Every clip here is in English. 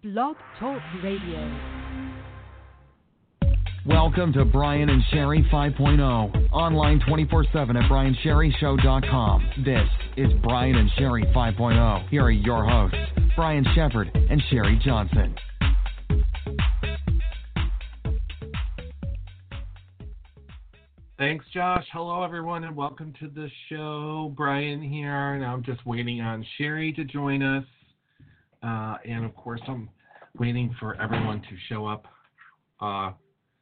Blog Talk Radio. Welcome to Brian and Sherry 5.0. Online 24/7 at briansherryshow.com. This is Brian and Sherry 5.0. Here are your hosts, Brian Shepard and Sherry Johnson. Thanks, Josh. Hello, everyone, and welcome to the show. Brian here, and I'm just waiting on Sherry to join us. And, of course, I'm waiting for everyone to show up on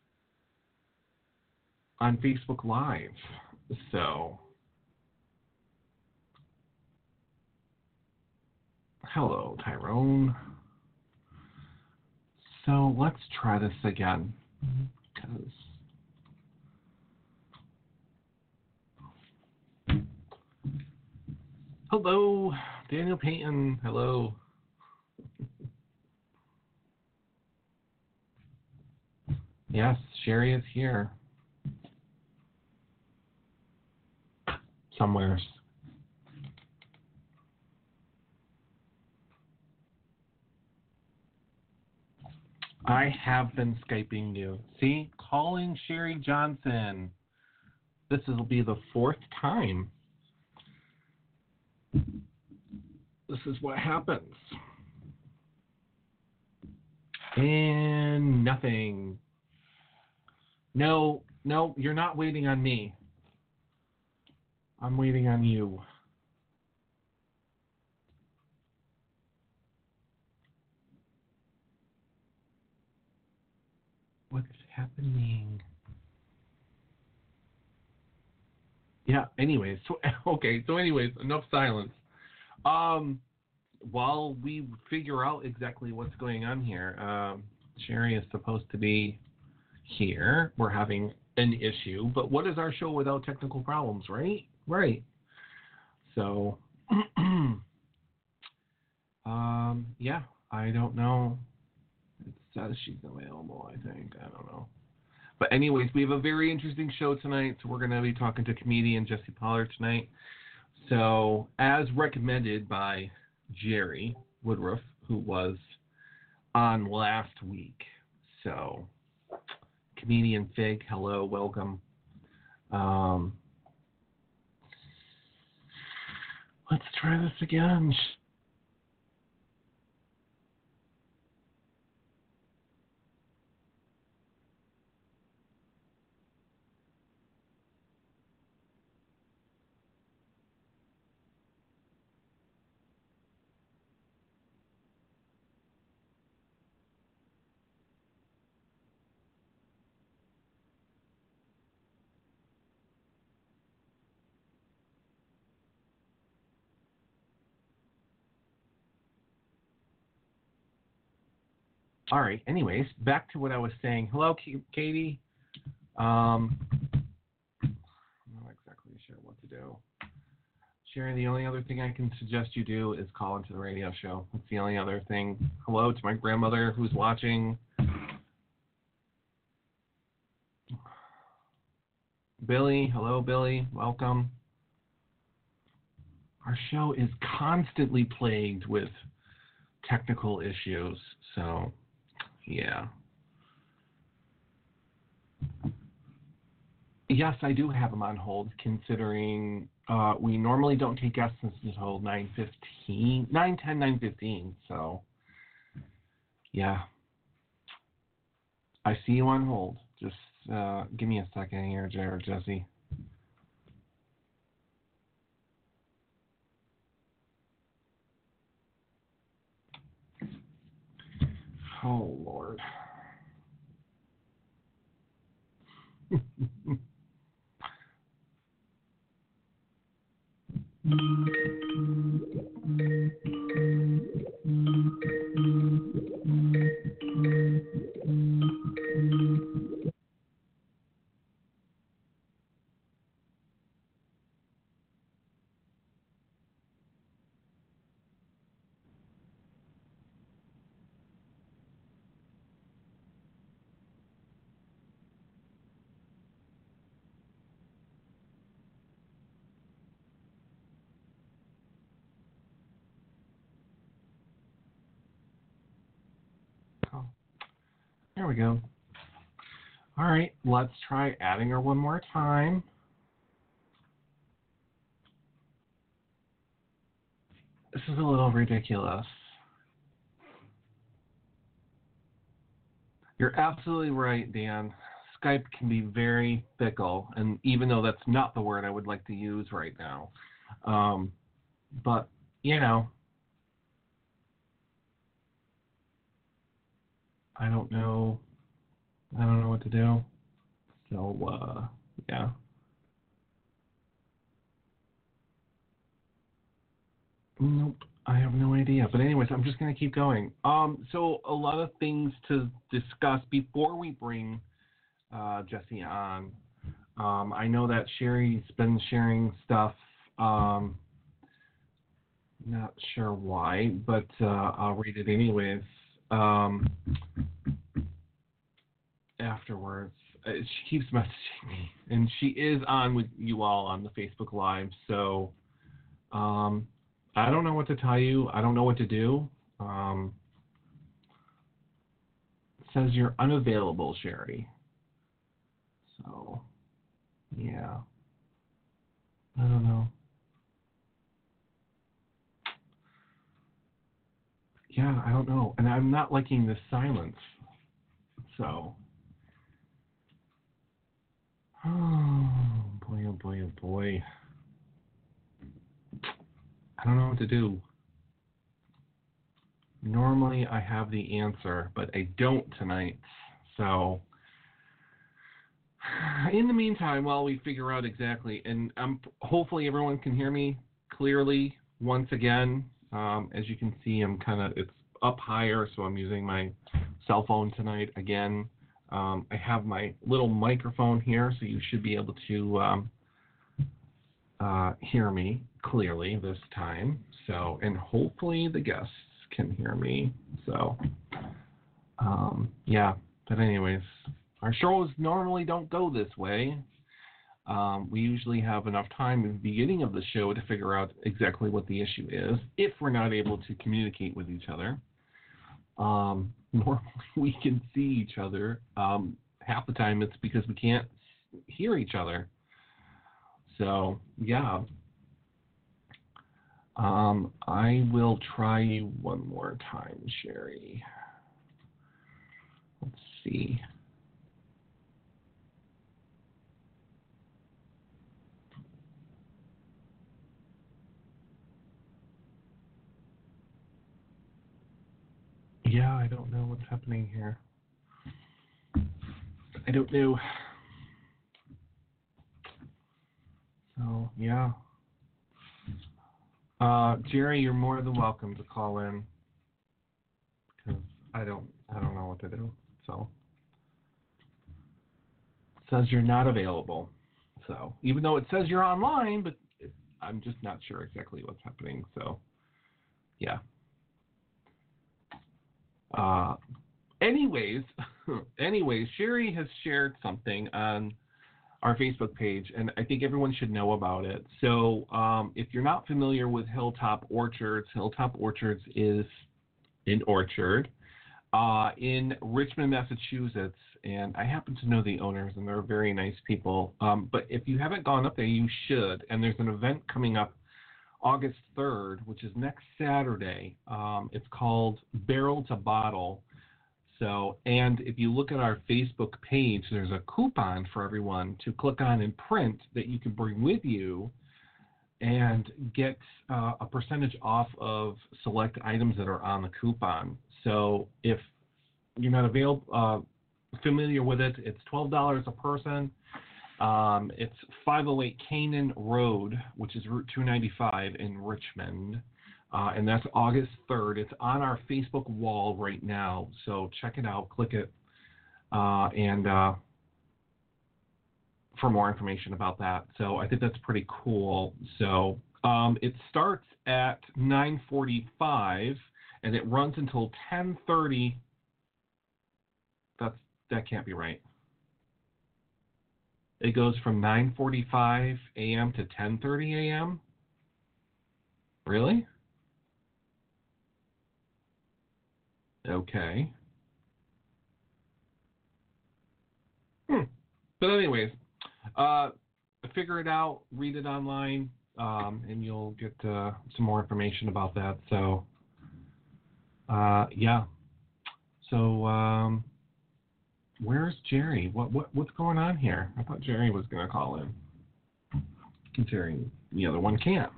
Facebook Live. So, hello, Tyrone. So, let's try this again, because hello, Daniel Payton. Hello. Yes, Sherry is here. Somewhere. I have been Skyping you. See? Calling Sherry Johnson. This will be the fourth time. This is what happens. And nothing. No, you're not waiting on me. I'm waiting on you. What's happening? Yeah, anyways. So anyways, enough silence. While we figure out exactly what's going on here, Sherry is supposed to be here. We're having an issue, but what is our show without technical problems, right? Right. So, yeah, I don't know. It says she's available, I think. I don't know. But anyways, we have a very interesting show tonight, so we're going to be talking to comedian Jesse Pollard tonight. So, as recommended by Jerry Woodruff, who was on last week. So, comedian Fig, hello, welcome. Let's try this again. All right. Anyways, back to what I was saying. Hello, Katie. I'm not exactly sure what to do. Sherry, the only other thing I can suggest you do is call into the radio show. That's the only other thing. Hello to my grandmother who's watching. Billy. Hello, Billy. Welcome. Our show is constantly plagued with technical issues, so yeah. Yes, I do have them on hold, considering we normally don't take guests until 9:15, 9:10, 9:15. So, yeah. I see you on hold. Just give me a second here, Jesse. Oh, Lord. There we go. All right, let's try adding her one more time. This is a little ridiculous. You're absolutely right, Dan. Skype can be very fickle, and even though that's not the word I would like to use right now. But, you know, I don't know what to do. So, yeah. Nope, I have no idea. But anyways, I'm just going to keep going. So a lot of things to discuss before we bring Jesse on. I know that Sherry's been sharing stuff. Not sure why, but I'll read it anyways. Afterwards, she keeps messaging me, and she is on with you all on the Facebook Live. So I don't know what to tell you. I don't know what to do. It says you're unavailable, Sherry. So, yeah. I don't know. Yeah, I don't know. And I'm not liking this silence. So. Oh, boy, oh, boy, oh, boy. I don't know what to do. Normally I have the answer, but I don't tonight. So, in the meantime, while we figure out exactly, and hopefully everyone can hear me clearly once again. As you can see, it's up higher, so I'm using my cell phone tonight again. I have my little microphone here, so you should be able to hear me clearly this time. So, and hopefully the guests can hear me. So, yeah. But anyways, our shows normally don't go this way. We usually have enough time at the beginning of the show to figure out exactly what the issue is, if we're not able to communicate with each other. Normally we can see each other. Half the time it's because we can't hear each other. So, yeah. I will try you one more time, Sherry. Let's see. Yeah, I don't know what's happening here. I don't know. So, yeah. Jerry, you're more than welcome to call in, because I don't know what to do. So, it says you're not available. So, even though it says you're online, but I'm just not sure exactly what's happening. So, yeah. Anyways, Sherry has shared something on our Facebook page, and I think everyone should know about it. So if you're not familiar with Hilltop Orchards is an orchard in Richmond, Massachusetts, and I happen to know the owners, and they're very nice people. But if you haven't gone up there, you should, and there's an event coming up August 3rd, which is next Saturday. It's called Barrel to Bottle. So, and if you look at our Facebook page, there's a coupon for everyone to click on and print that you can bring with you and get a percentage off of select items that are on the coupon. So if you're not familiar with it, it's $12 a person. It's 508 Canaan Road, which is Route 295 in Richmond. And that's August 3rd. It's on our Facebook wall right now. So check it out, click it, and for more information about that. So I think that's pretty cool. So it starts at 9:45 and it runs until 10:30. That can't be right. It goes from 9:45 a.m. to 10:30 a.m. Really? Okay. But anyways, figure it out, read it online, and you'll get some more information about that. So, yeah. So, where's Jerry? What's going on here? I thought Jerry was going to call in. Considering the other one can't.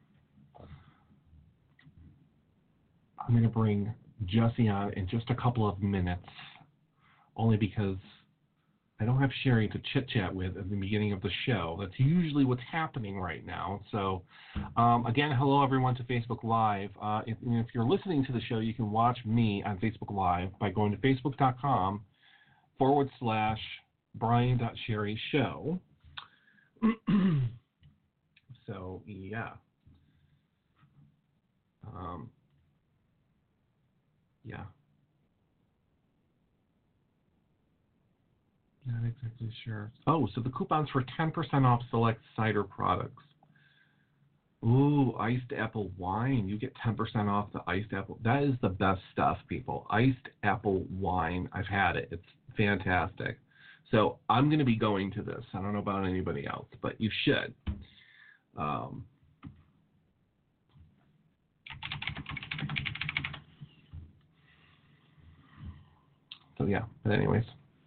I'm going to bring Jesse on in just a couple of minutes, only because I don't have Sherry to chit-chat with at the beginning of the show. That's usually what's happening right now. So, again, hello everyone to Facebook Live. If you're listening to the show, you can watch me on Facebook Live by going to facebook.com/Brian.SherryShow. So, yeah. Yeah. Not exactly sure. Oh, so the coupon's for 10% off select cider products. Ooh, iced apple wine. You get 10% off the iced apple. That is the best stuff, people. Iced apple wine. I've had it. It's fantastic. So I'm going to be going to this. I don't know about anybody else, but you should. So yeah, but anyways.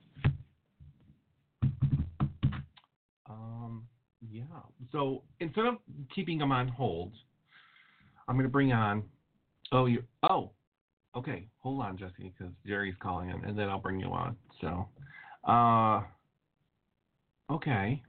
Yeah. So instead of keeping them on hold, I'm going to bring on. Okay. Hold on, Jesse, because Jerry's calling in, and then I'll bring you on. So, okay.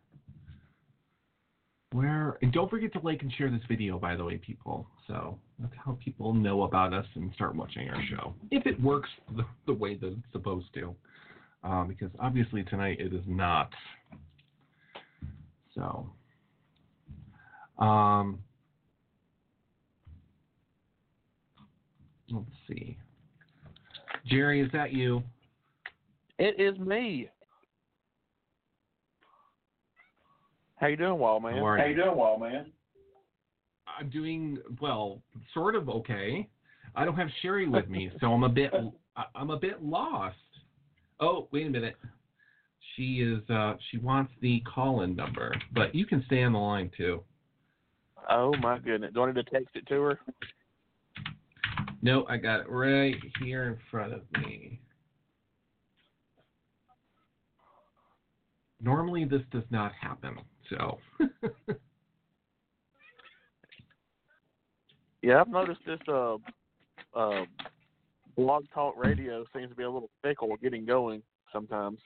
And don't forget to like and share this video, by the way, people. So that's how people know about us and start watching our show. If it works the way that it's supposed to. Because obviously tonight it is not. So, let's see. Jerry, is that you? It is me. How you doing, Wildman? How you doing, Wildman? I'm doing, well, sort of okay. I don't have Sherry with me, so I'm a bit lost. Oh, wait a minute. She wants the call-in number, but you can stay on the line too. Oh my goodness! Do I need to text it to her? No, I got it right here in front of me. Normally this does not happen, so. Yeah, I've noticed this Blog Talk Radio seems to be a little fickle getting going sometimes.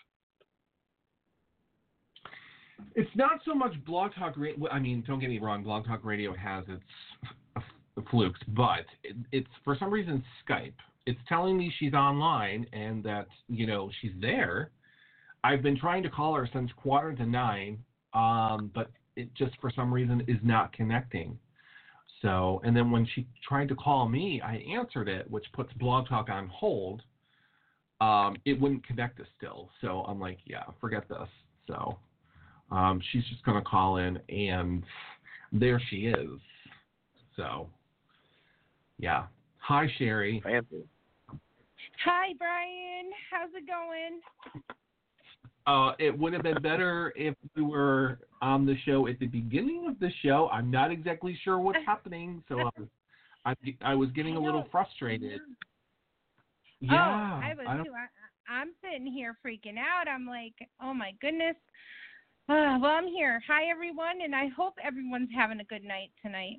It's not so much Blog Talk Radio. I mean, don't get me wrong, Blog Talk Radio has its flukes, but it's for some reason Skype. It's telling me she's online and that, she's there. I've been trying to call her since 8:45, but it just for some reason is not connecting. So, and then when she tried to call me, I answered it, which puts Blog Talk on hold. It wouldn't connect us still. So I'm like, yeah, forget this. So she's just going to call in, and there she is. So, yeah. Hi, Sherry. Fancy. Hi, Brian. How's it going? It would have been better if we were on the show at the beginning of the show. I'm not exactly sure what's happening, so I was getting a little frustrated. Yeah, I was too. I'm sitting here freaking out. I'm like, oh my goodness. Well, I'm here. Hi, everyone, and I hope everyone's having a good night tonight.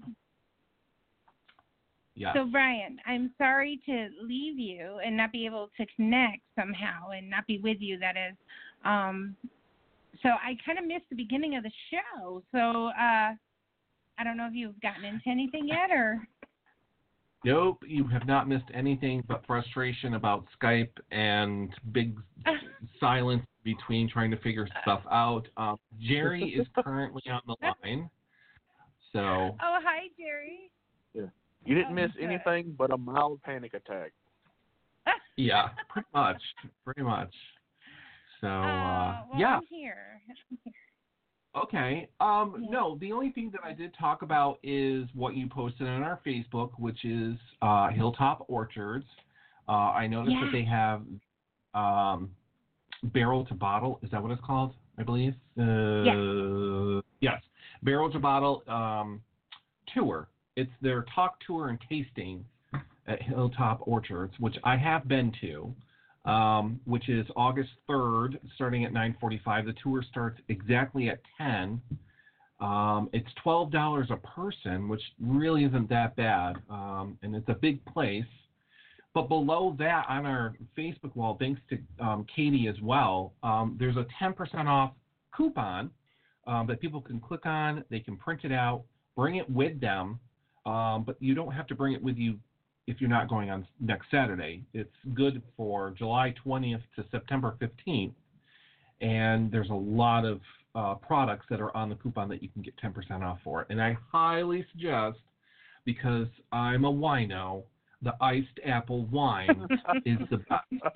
Yeah. So, Brian, I'm sorry to leave you and not be able to connect somehow and not be with you, that is. So I kind of missed the beginning of the show. So I don't know if you've gotten into anything yet or... Nope, you have not missed anything but frustration about Skype and big silence between trying to figure stuff out. Jerry is currently on the line. So. Oh, hi, Jerry. Yeah. You didn't miss anything but a mild panic attack. Yeah, pretty much. So, well, yeah. I'm here. Okay. No, the only thing that I did talk about is what you posted on our Facebook, which is Hilltop Orchards. I noticed that they have Barrel to Bottle. Is that what it's called? I believe. Yes. Barrel to Bottle tour. It's their talk tour and tasting at Hilltop Orchards, which I have been to, which is August 3rd, starting at 9:45. The tour starts exactly at 10. It's $12 a person, which really isn't that bad, and it's a big place. But below that, on our Facebook wall, thanks to Katie as well, there's a 10% off coupon that people can click on. They can print it out, bring it with them, but you don't have to bring it with you if you're not going on next Saturday. It's good for July 20th to September 15th, and there's a lot of products that are on the coupon that you can get 10% off for. And I highly suggest, because I'm a wino, the iced apple wine is the best.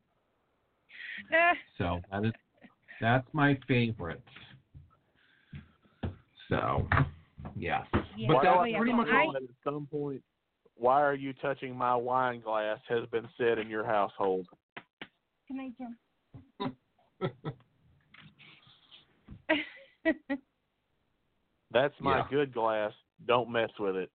So that's my favorite. So, yes. Yeah. But Why that's pretty much all. at some point, why are you touching my wine glass has been said in your household. Can I jump? That's my good glass. Don't mess with it.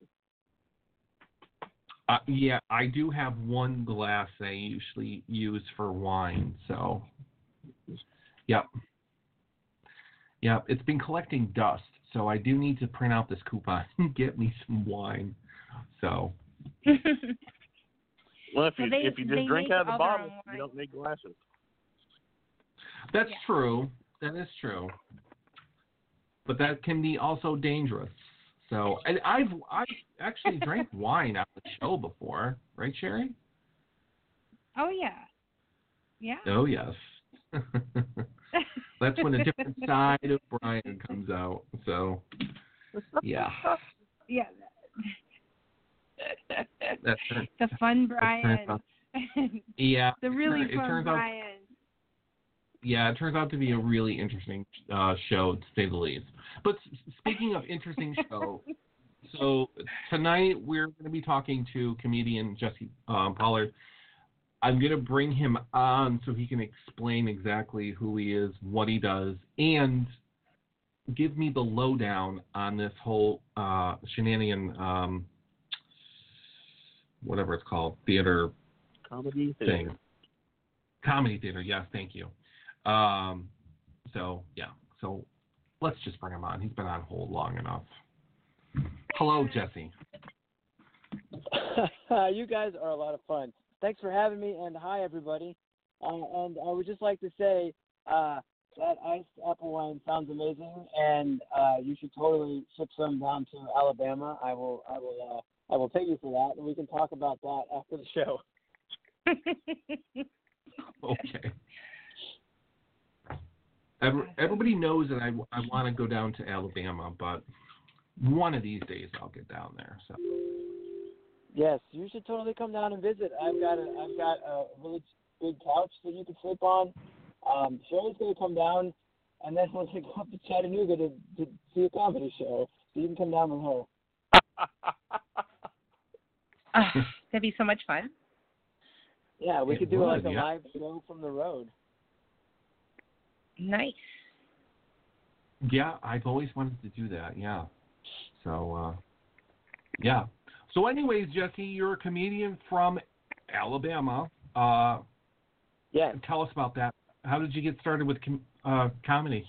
Yeah, I do have one glass I usually use for wine. So, yep. It's been collecting dust, so I do need to print out this coupon and get me some wine. So. Well, if you just drink out of the bottle, you don't need glasses. That's true. That is true. But that can be also dangerous. So, and I've actually drank wine at the show before, right, Sherry? Oh yeah. Yeah. Oh yes. That's when a different side of Brian comes out. So, yeah. Yeah. That's the fun Brian. Yeah. The really fun Brian. It turns out to be a really interesting show, to say the least. But speaking of interesting show, so tonight we're going to be talking to comedian Jesse Pollard. I'm going to bring him on so he can explain exactly who he is, what he does, and give me the lowdown on this whole shenanigan, whatever it's called, theater comedy thing. Comedy theater, yes, thank you. So let's just bring him on. He's been on hold long enough. Hello, Jesse. You guys are a lot of fun. Thanks for having me, and hi, everybody. And I would just like to say that iced apple wine sounds amazing, and you should totally ship some down to Alabama. I will take you for that, and we can talk about that after the show. Okay. Everybody knows that I want to go down to Alabama, but one of these days I'll get down there. So. Yes, you should totally come down and visit. I've got a really big couch that you can sleep on. Sherry's going to come down, and then we'll go up to Chattanooga to see a comedy show. So you can come down with her. That'd be so much fun. Yeah, we could do like a live show from the road. Nice. Yeah, I've always wanted to do that, yeah. So, yeah. So anyways, Jesse, you're a comedian from Alabama. Yeah. Tell us about that. How did you get started with comedy?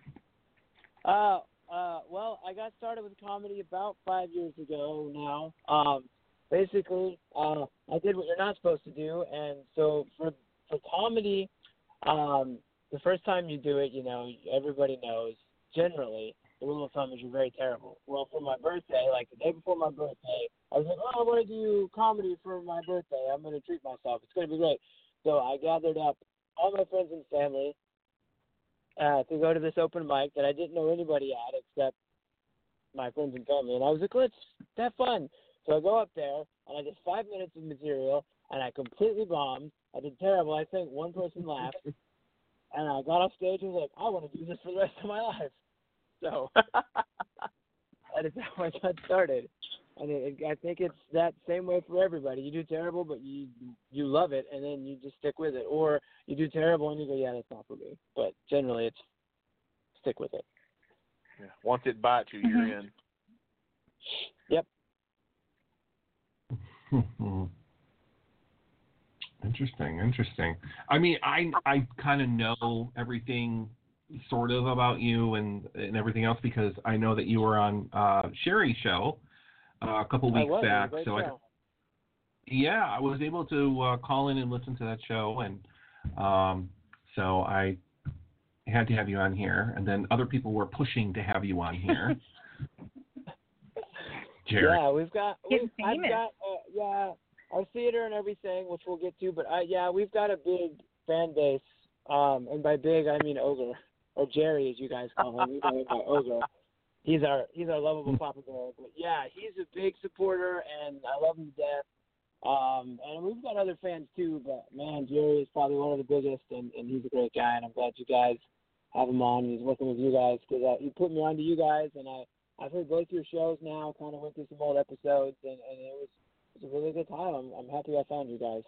Well, I got started with comedy about 5 years ago now. Basically, I did what you're not supposed to do, and so for comedy, the first time you do it, everybody knows, generally, the rule of thumb is you're very terrible. Well, for my birthday, like the day before my birthday, I was like, I want to do comedy for my birthday. I'm going to treat myself. It's going to be great. So I gathered up all my friends and family to go to this open mic that I didn't know anybody at except my friends and family. And I was like, let's have fun. So I go up there, and I did 5 minutes of material, and I completely bombed. I did terrible. I think one person laughed. And I got off stage and was like, I want to do this for the rest of my life. So that is how I got started. And I think it's that same way for everybody. You do terrible, but you love it, and then you just stick with it. Or you do terrible, and you go, yeah, that's not for me. But generally, it's stick with it. Yeah. Once it bites you, you're in. Yep. Interesting. I mean, I kind of know everything sort of about you and everything else because I know that you were on Sherry's show a couple weeks back. So I was able to call in and listen to that show, and so I had to have you on here, and then other people were pushing to have you on here. Jerry. Yeah, I've got our theater and everything, which we'll get to, but we've got a big fan base, and by big I mean Ogre, or Jerry as you guys call him. We call him by Ogre. He's our lovable Papa Bear, but yeah, he's a big supporter, and I love him to death. And we've got other fans too, but man, Jerry is probably one of the biggest, and he's a great guy, and I'm glad you guys have him on. He's working with you guys because he put me on to you guys, and I've heard both your shows now. Kind of went through some old episodes, and it was a really good time. I'm happy I found you guys.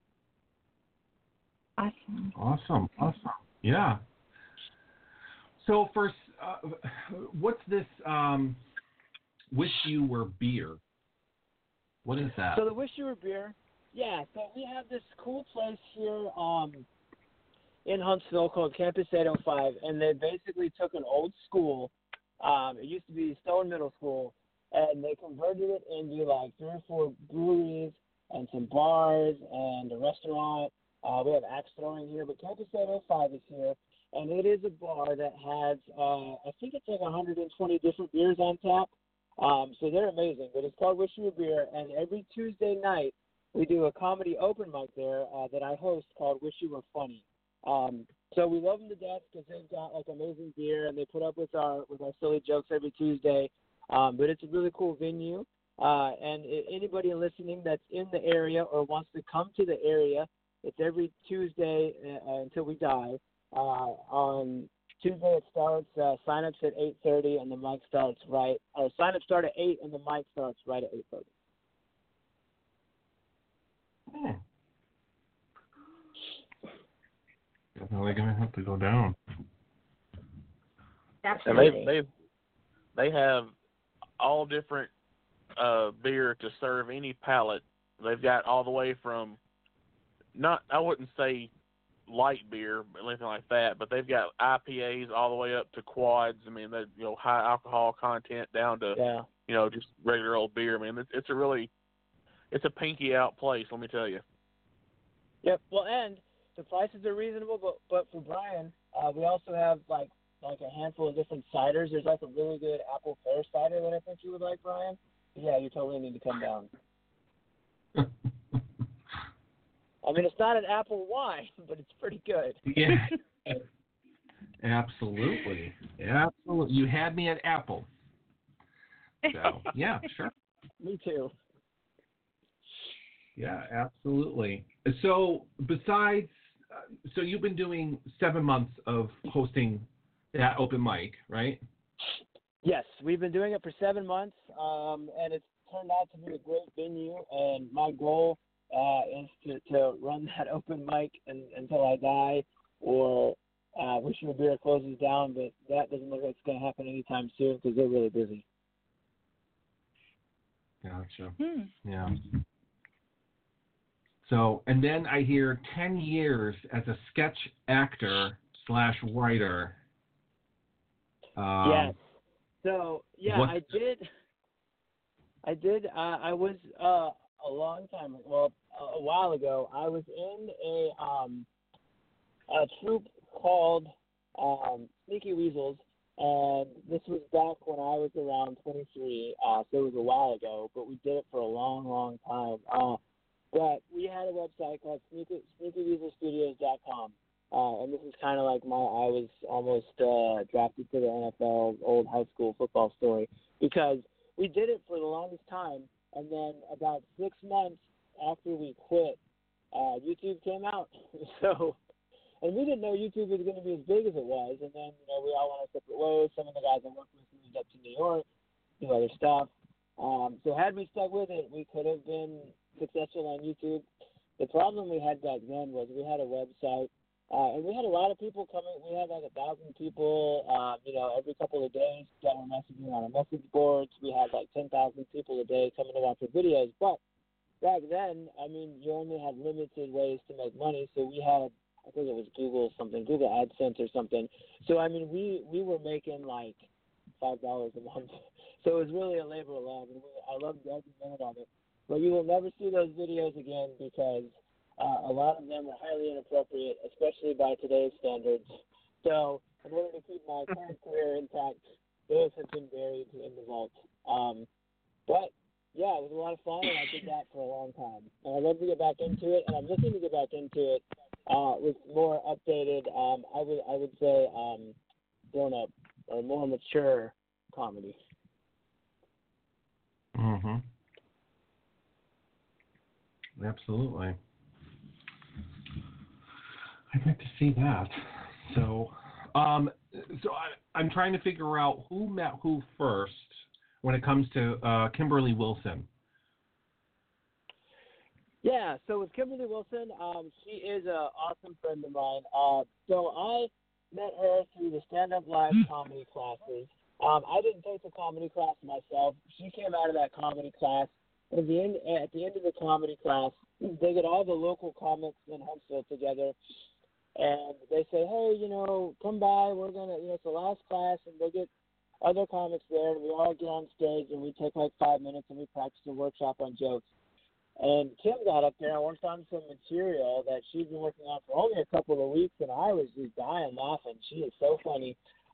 Awesome. Yeah. So first, what's this Wish You Were Beer? What is that? So the Wish You Were Beer, yeah. So we have this cool place here in Huntsville called Campus 805, and they basically took an old school. It used to be Stone Middle School, and they converted it into like 3 or 4 breweries and some bars and a restaurant. We have axe throwing here, but Campus 805 is here, and it is a bar that has, I think it's like 120 different beers on tap. So they're amazing, but it's called Wish You Were Beer, and every Tuesday night we do a comedy open mic there that I host called Wish You Were Funny. So we love them to death because they've got like amazing beer, and they put up with our silly jokes every Tuesday. But it's a really cool venue, and anybody listening that's in the area or wants to come to the area, it's every Tuesday until we die. On Tuesday it starts, sign-ups at 8:30, and the mic starts sign-ups start at 8, and the mic starts right at 8:30. Definitely going to have to go down. Absolutely. And they have all different beer to serve any palate. They've got all the way from I wouldn't say light beer or anything like that, but they've got IPAs all the way up to quads. I mean, high alcohol content down to just regular old beer. I mean, it's a pinky out place. Let me tell you. Yep. Well, and the prices are reasonable, but for Brian, we also have like a handful of different ciders. There's like a really good apple pear cider that I think you would like, Brian. Yeah, you totally need to come down. I mean, it's not an apple wine, but it's pretty good. Yeah. Absolutely. You had me at apple. So, yeah, sure. Me too. Yeah, absolutely. So besides, so you've been doing 7 months of hosting that open mic, right? Yes, we've been doing it for 7 months, and it's turned out to be a great venue, and my goal is to run that open mic until I die, or Wish You Were Beer closes down, but that doesn't look like it's going to happen anytime soon because they're really busy. Gotcha. Yeah. So, and then I hear 10 years as a sketch actor / writer. Yes. So, yeah, I did. I was a long time, a while ago, I was in a troupe called Sneaky Weasels, and this was back when I was around 23, so it was a while ago, but we did it for a long, long time. But we had a website called SneakyWeaselStudios.com, and this is kind of like I was almost drafted to the NFL old high school football story, because we did it for the longest time, and then about 6 months after we quit, YouTube came out. So, and we didn't know YouTube was going to be as big as it was, and then we all went our separate ways. Some of the guys I worked with moved up to New York, do other stuff. So had we stuck with it, we could have been successful on YouTube. The problem we had back then was we had a website, and we had a lot of people coming. We had like 1,000 people, every couple of days that were messaging on our message boards. We had like 10,000 people a day coming to watch our videos. But back then, I mean, you only had limited ways to make money. So we had, I think it was Google AdSense or something. So, I mean, we were making like $5 a month. So it was really a labor of love, and I loved every minute of it. But you will never see those videos again because a lot of them are highly inappropriate, especially by today's standards. So in order to keep my current career intact, those have been buried in the vault. But, yeah, it was a lot of fun, and I did that for a long time. And I'd love to get back into it, and I'm looking to get back into it with more updated, I would say, grown-up or more mature comedy. Mm-hmm. Absolutely. I'd like to see that. So I'm trying to figure out who met who first when it comes to Kimberly Wilson. Yeah, so with Kimberly Wilson, she is an awesome friend of mine. So I met her through the stand-up live comedy classes. I didn't take the comedy class myself. She came out of that comedy class. At the end of the comedy class, they get all the local comics in Huntsville together, and they say, hey, come by. We're going to, it's the last class, and they get other comics there, and we all get on stage, and we take like 5 minutes, and we practice a workshop on jokes. And Kim got up there and worked on some material that she'd been working on for only a couple of weeks, and I was just dying laughing. She is so funny.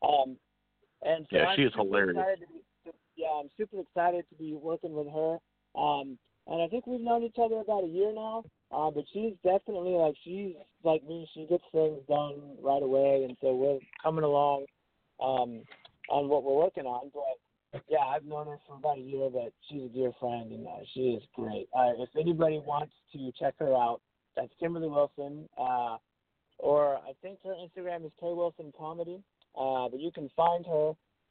And so she is hilarious. I'm super excited to be working with her. And I think we've known each other about a year now. But she's definitely she's like me. She gets things done right away, and so we're coming along on what we're working on. But yeah, I've known her for about a year, but she's a dear friend, and she is great. If anybody wants to check her out, that's Kimberly Wilson, or I think her Instagram is K Wilson Comedy. But you can find her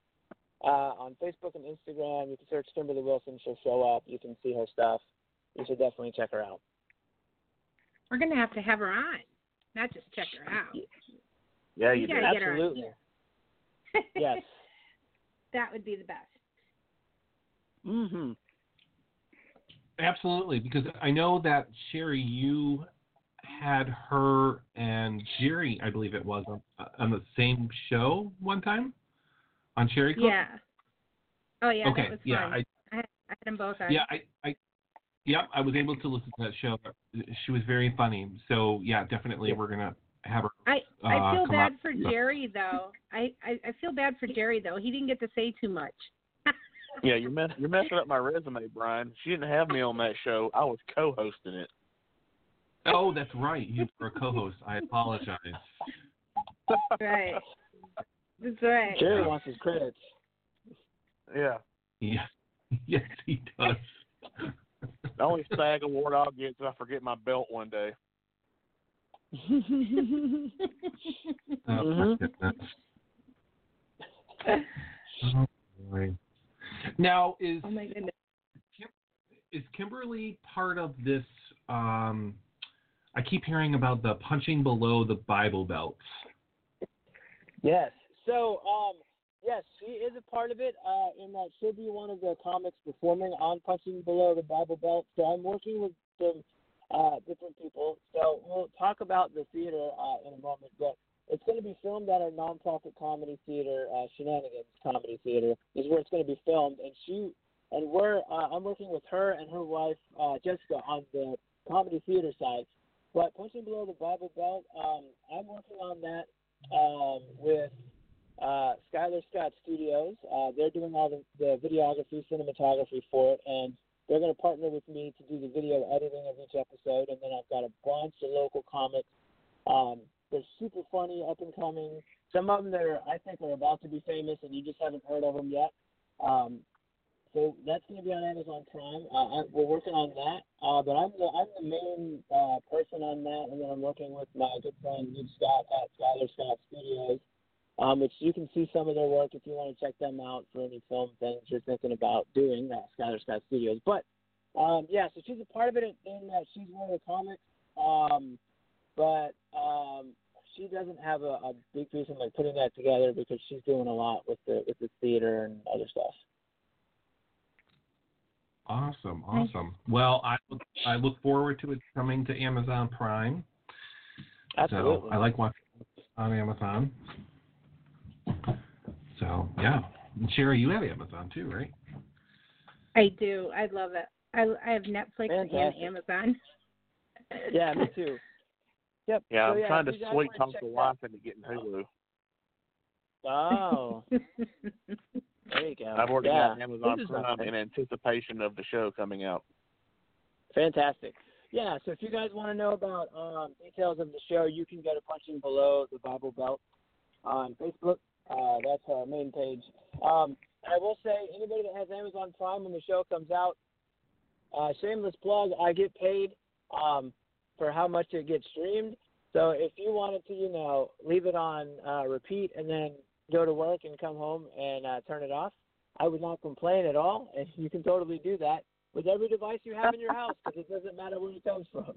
on Facebook and Instagram. You can search Kimberly Wilson. She'll show up. You can see her stuff. You should definitely check her out. We're going to have her on, not just check her out. Yeah, you do. Absolutely. Yes. That would be the best. Mm-hmm. Absolutely, because I know that, Sherry, you had her and Jerry, I believe it was, on the same show one time on Sherry Cook? Yeah. Oh, yeah, okay. That was fun. Yeah, I had them both on. Yeah, I was able to listen to that show. She was very funny. So, yeah, definitely we're going to have her I feel bad for Yeah. Jerry, though. I feel bad for Jerry, though. He didn't get to say too much. Yeah, you're messing up my resume, Brian. She didn't have me on that show. I was co-hosting it. Oh, that's right. You were a co-host. I apologize. Right. That's right. Jerry wants his credits. Yeah. Yes, he does. The only SAG award I'll get is I forget my belt one day. Oh, my goodness. Oh, boy. Now, is Kimberly part of this? I keep hearing about the Punching Below the Bible Belts. Yes. So, yes, she is a part of it, in that she'll be one of the comics performing on Punching Below the Bible Belt. So I'm working with some different people. So we'll talk about the theater in a moment, but it's going to be filmed at our nonprofit comedy theater, Shenanigans Comedy Theater, is where it's going to be filmed. And I'm working with her and her wife, Jessica, on the comedy theater side. But Punching Below the Bible Belt, I'm working on that with Skylar Scott Studios. They're doing all the videography, cinematography for it, and they're going to partner with me to do the video editing of each episode. And then I've got a bunch of local comics. They're super funny, up and coming. Some of them I think are about to be famous, and you just haven't heard of them yet. So that's going to be on Amazon Prime. We're working on that, but I'm the main person on that, and then I'm working with my good friend Luke Scott at Skylar Scott Studios. which you can see some of their work if you want to check them out for any film things you're thinking about doing, Skylar Scott Studios. But, yeah, so she's a part of it in that she's one of the comics, but she doesn't have a big piece in, like, putting that together because she's doing a lot with the theater and other stuff. Awesome. Well, I look forward to it coming to Amazon Prime. Absolutely. So I like watching on Amazon. So, yeah. And Sherry, you have Amazon too, right? I do. I love it. I have Netflix Fantastic. and Amazon. Yeah, me too. Yep. Yeah, So, I'm trying to if you guys sweet wanna talk check the that- wife into getting Hulu. Oh, there you go. I've already got Amazon This is Prime nice. in anticipation of the show coming out. Fantastic. Yeah, so if you guys want to know about details of the show, you can go to Punching Below the Bible Belt on Facebook. That's our main page. And I will say, anybody that has Amazon Prime when the show comes out, shameless plug, I get paid for how much it gets streamed. So if you wanted to, leave it on repeat and then go to work and come home and turn it off, I would not complain at all. And you can totally do that with every device you have in your house because it doesn't matter where it comes from.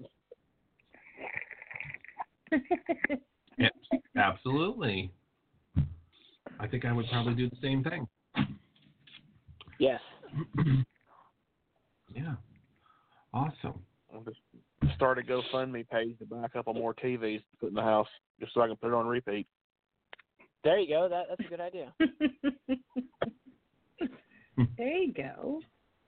Yes, absolutely. I think I would probably do the same thing. Yes. Yeah. Awesome. I'll just start a GoFundMe page to buy a couple more TVs to put in the house just so I can put it on repeat. There you go. That's a good idea. There you go.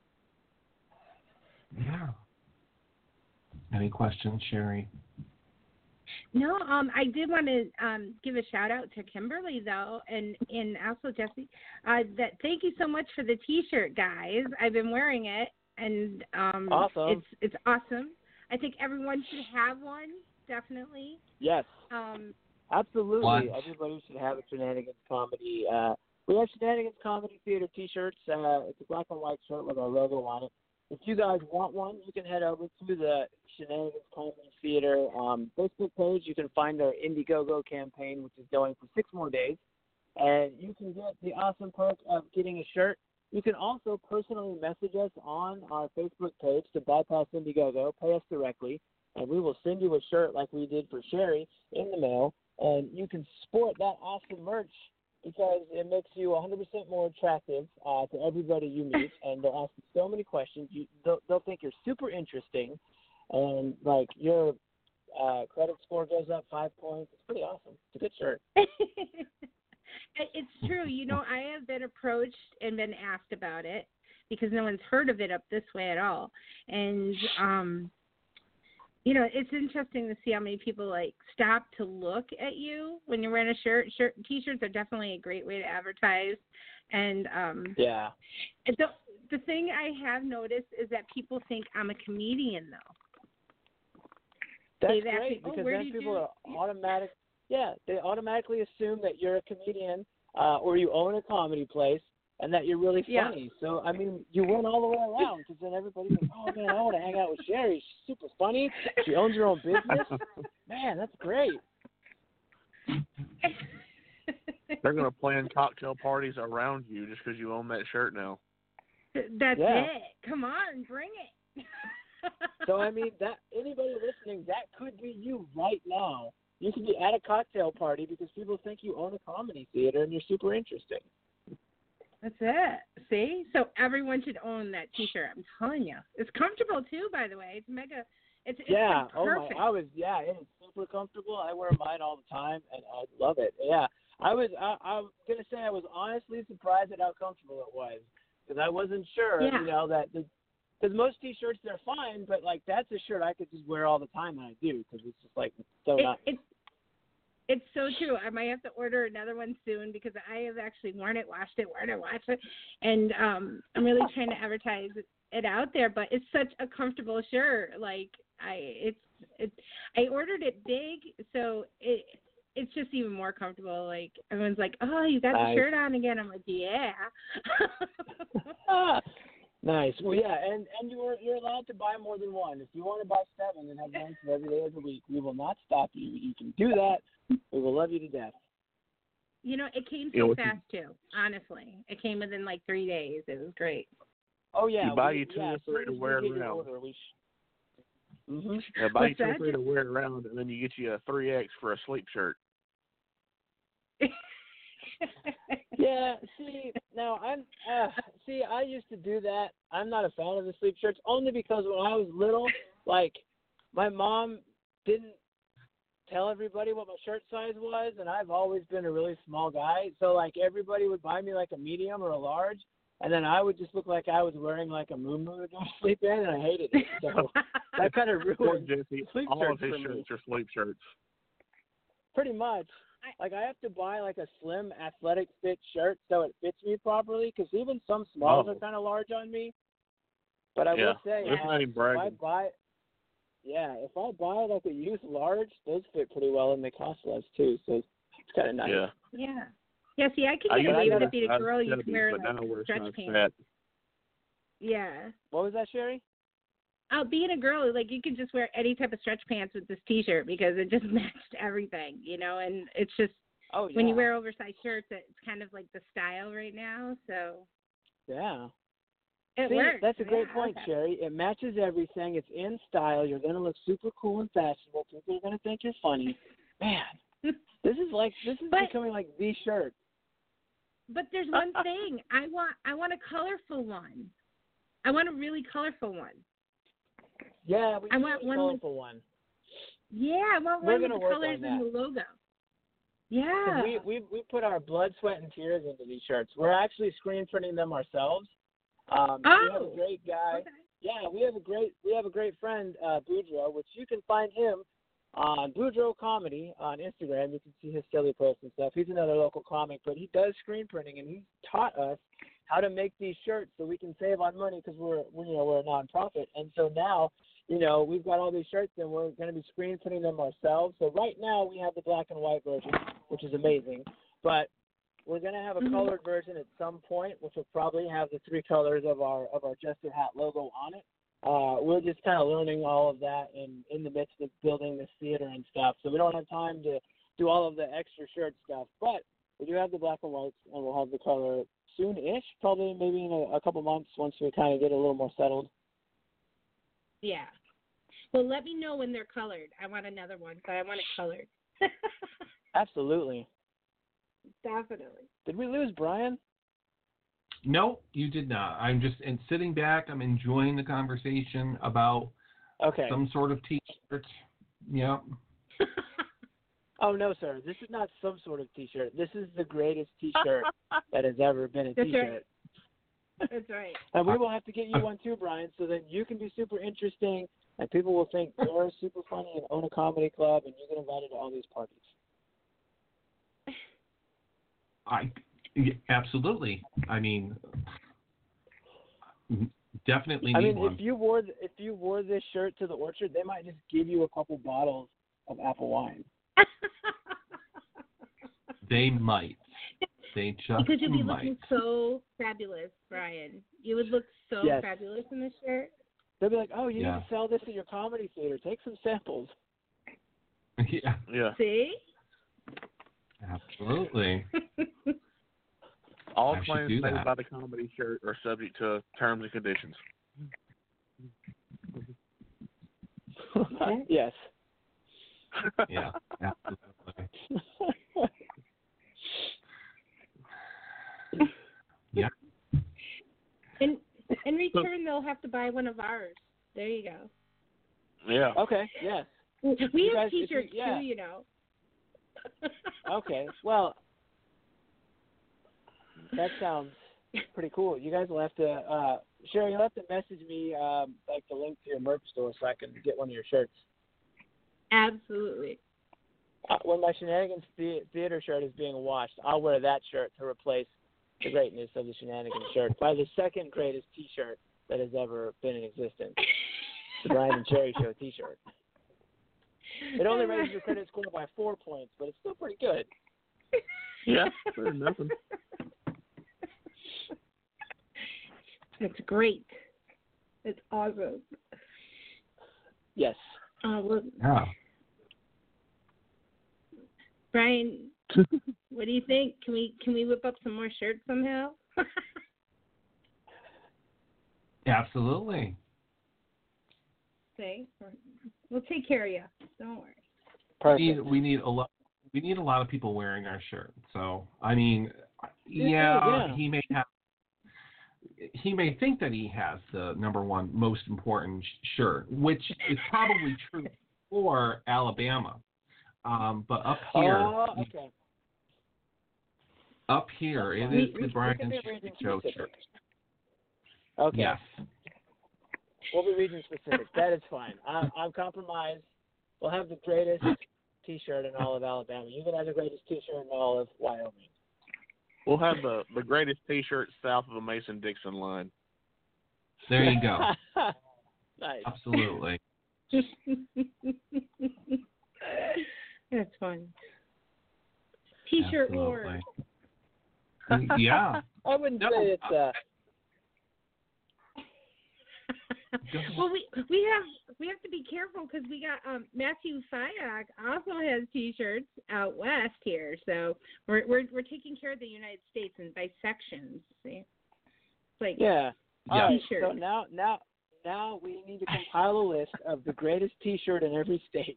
Yeah. Any questions, Sherry? No, I did want to give a shout out to Kimberly though, and also Jesse. That thank you so much for the T-shirt, guys. I've been wearing it, and awesome. It's awesome. I think everyone should have one, definitely. Yes. Absolutely. What? Everybody should have a Shenanigans Comedy. We have Shenanigans Comedy Theater T-shirts. It's a black and white shirt with our logo on it. If you guys want one, you can head over to the Shenanigans Comedy Theater Facebook page. You can find our Indiegogo campaign, which is going for 6 more days. And you can get the awesome perk of getting a shirt. You can also personally message us on our Facebook page to bypass Indiegogo, pay us directly, and we will send you a shirt like we did for Sherry in the mail. And you can sport that awesome merch because it makes you 100% more attractive to everybody you meet, and they'll ask you so many questions. They'll think you're super interesting, and like your credit score goes up 5 points. It's pretty awesome. It's a good shirt. It's true. I have been approached and been asked about it because no one's heard of it up this way at all, and it's interesting to see how many people stop to look at you when you're wearing a shirt. T-shirts are definitely a great way to advertise. And yeah. The thing I have noticed is that people think I'm a comedian, though. That's great because then people are automatic. Yeah, they automatically assume that you're a comedian or you own a comedy place and that you're really funny. Yeah. So, I mean, you win all the way around because then everybody's like, oh, man, I want to hang out with Sherry. She's super funny. She owns her own business. Man, that's great. They're going to plan cocktail parties around you just because you own that shirt now. That's it. Come on, bring it. So, I mean, that anybody listening, that could be you right now. You could be at a cocktail party because people think you own a comedy theater and you're super interesting. That's it. See? So everyone should own that T-shirt. I'm telling you. It's comfortable, too, by the way. It's mega. It's yeah. perfect. Oh, my. It is super comfortable. I wear mine all the time, and I love it. Yeah. I'm going to say I was honestly surprised at how comfortable it was because I wasn't sure, because most T-shirts, they're fine, but, that's a shirt I could just wear all the time, and I do because it's just, so nice. It's so true. I might have to order another one soon because I have actually worn it, washed it, and I'm really trying to advertise it out there. But it's such a comfortable shirt. I ordered it big, so it's just even more comfortable. Everyone's like, "Oh, you got the shirt on again." I'm like, "Yeah." Nice. Well, yeah, and you're allowed to buy more than one. If you want to buy 7 and have one for every day of the week, we will not stop you. You can do that. We will love you to death. It came Yeah, so what you- fast too. Honestly, it came within like 3 days. It was great. Oh yeah, You buy you as two or soon three to as we wear get your around. order, Mm-hmm. Yeah, buy you What's 2 or that? 3 to wear around, and then you get you a 3X for a sleep shirt. Yeah, I used to do that. I'm not a fan of the sleep shirts only because when I was little, like my mom didn't tell everybody what my shirt size was, and I've always been a really small guy, so like everybody would buy me like a medium or a large, and then I would just look like I was wearing like a muumuu to go to sleep in, and I hated it. So that kind of Poor ruined Jesse, sleep all shirts of his for me. shirts are sleep shirts. Pretty much. Like, I have to buy, like, a slim athletic fit shirt so it fits me properly, because even some smalls are kind of large on me. But I will say, There's not even if I bragging. buy, like, a youth large, those fit pretty well, and they cost less, too, so it's kind of nice. Yeah. Yeah. Yeah, see, I can I get used away to with wear it being a size girl. You 70s, can wear but like now I wear stretch size pants. fat. Yeah. What was that, Sherry? Being a girl, like you can just wear any type of stretch pants with this T-shirt because it just matched everything, and it's just Oh, yeah. when you wear oversized shirts, it's kind of like the style right now. So Yeah. it See, works. that's a great Yeah, point, okay. Sherry. It matches everything. It's in style. You're going to look super cool and fashionable. People are going to think you're funny. Man, this is becoming like the shirt. But there's one thing. I want a colorful one. I want a really colorful one. Yeah, I need want a one colorful one. Yeah, I want We're one with gonna the work colors on and that. the logo. 'Cause Yeah. we put our blood, sweat, and tears into these shirts. We're actually screen printing them ourselves. We have a great guy. Okay. Yeah, we have a great friend, Boudreaux, which you can find him on Boudreaux Comedy on Instagram. You can see his silly posts and stuff. He's another local comic, but he does screen printing, and he's taught us how to make these shirts so we can save on money because we're a nonprofit. And so now, we've got all these shirts, and we're going to be screen printing them ourselves. So right now we have the black and white version, which is amazing, but we're going to have a colored version at some point, which will probably have the 3 colors of our Just Your Hat logo on it. We're just kind of learning all of that in the midst of building this theater and stuff. So we don't have time to do all of the extra shirt stuff. But we do have the black and whites, and we'll have the color soon-ish, probably maybe in a couple months once we kind of get a little more settled. Yeah. Well, let me know when they're colored. I want another one, but I want it colored. Absolutely. Definitely. Did we lose Brian? No, you did not. I'm just sitting back. I'm enjoying the conversation about some sort of T-shirt. Yep. Oh, no, sir. This is not some sort of T-shirt. This is the greatest T-shirt that has ever been a T-shirt. That's right. And we will have to get you one too, Brian, so that you can be super interesting and people will think you're super funny and own a comedy club and you get invited to all these parties. Absolutely. I mean, definitely need one. If you wore this shirt to the Orchard, they might just give you a couple bottles of apple wine. They might. They just because you'd be might. looking so fabulous, Brian. You would look so fabulous in this shirt. They'll be like, "Oh, you need to sell this at your comedy theater. Take some samples." Yeah. Yeah. See? Absolutely. All I should claims do made that. by the comedy shirt are subject to terms and conditions. Yes. Yeah. Absolutely. Yeah. In return, they'll have to buy one of ours. There you go. Yeah. Okay. Yes. We have guys, T-shirts yeah. too, you know. Okay. Well, that sounds pretty cool. You guys will have to, Sherry, you'll have to message me like the link to your merch store so I can get one of your shirts. Absolutely. When my Shenanigans Theater shirt is being washed, I'll wear that shirt to replace the greatness of the Shenanigans shirt by the second greatest T-shirt that has ever been in existence, the Brian and Sherry Show T-shirt. It only raises your credit score by 4 points, but it's still pretty good. Yeah, there's nothing. It's great. It's awesome. Yes. Well, Yeah. Brian, What do you think? Can we whip up some more shirts somehow? Absolutely. Okay. We'll take care of you. Don't worry. Perfect. We need a lot. We need a lot of people wearing our shirt. So I mean, Yeah. he may think that he has the number one most important shirt, which is probably true for Alabama. But up here, okay. Up here, it is the Brian and Sherry Show shirt. Okay. Yes. We'll be region specific. That is fine. I'm compromised. We'll have the greatest T-shirt in all of Alabama. You can have the greatest T-shirt in all of Wyoming. We'll have the greatest T-shirt south of the Mason-Dixon line. There you go. Nice. Absolutely. That's fun. T-shirt war. Yeah. I wouldn't say it's Well, we have to be careful because we got Matthew Fyack also has T-shirts out west here, so we're taking care of the United States and by sections. See, it's like yeah. T-shirt. So now we need to compile a list of the greatest T-shirt in every state.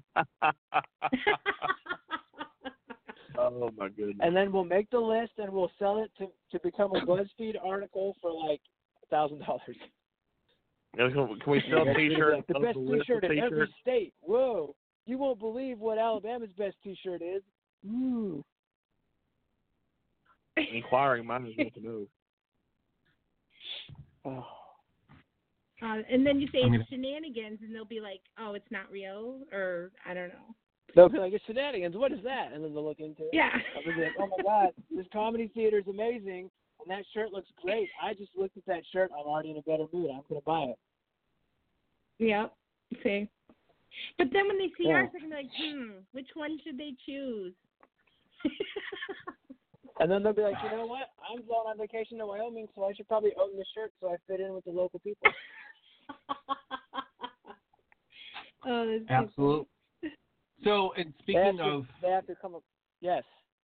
Oh my goodness! And then we'll make the list and we'll sell it to become a BuzzFeed article for like $1,000. Can we sell T-shirts? The best T-shirt in every T-shirts? state. Whoa! You won't believe what Alabama's best T-shirt is. Ooh. Inquiring minds want to know. Oh. And then you say it's shenanigans, and they'll be like, "Oh, it's not real," or I don't know. They'll be like, "It's shenanigans. What is that?" And then they'll look into it. Yeah. They'll be like, "Oh my God, this comedy theater is amazing, and that shirt looks great. I just looked at that shirt. I'm already in a better mood. I'm going to buy it." Yep. See. But then when they see Yeah. ours, they're gonna be like, which one should they choose? And then they'll be like, "You know what? I'm going on vacation to Wyoming, so I should probably own this shirt so I fit in with the local people." Oh, that's Absolutely. So, and speaking of, they have to come up. Yes.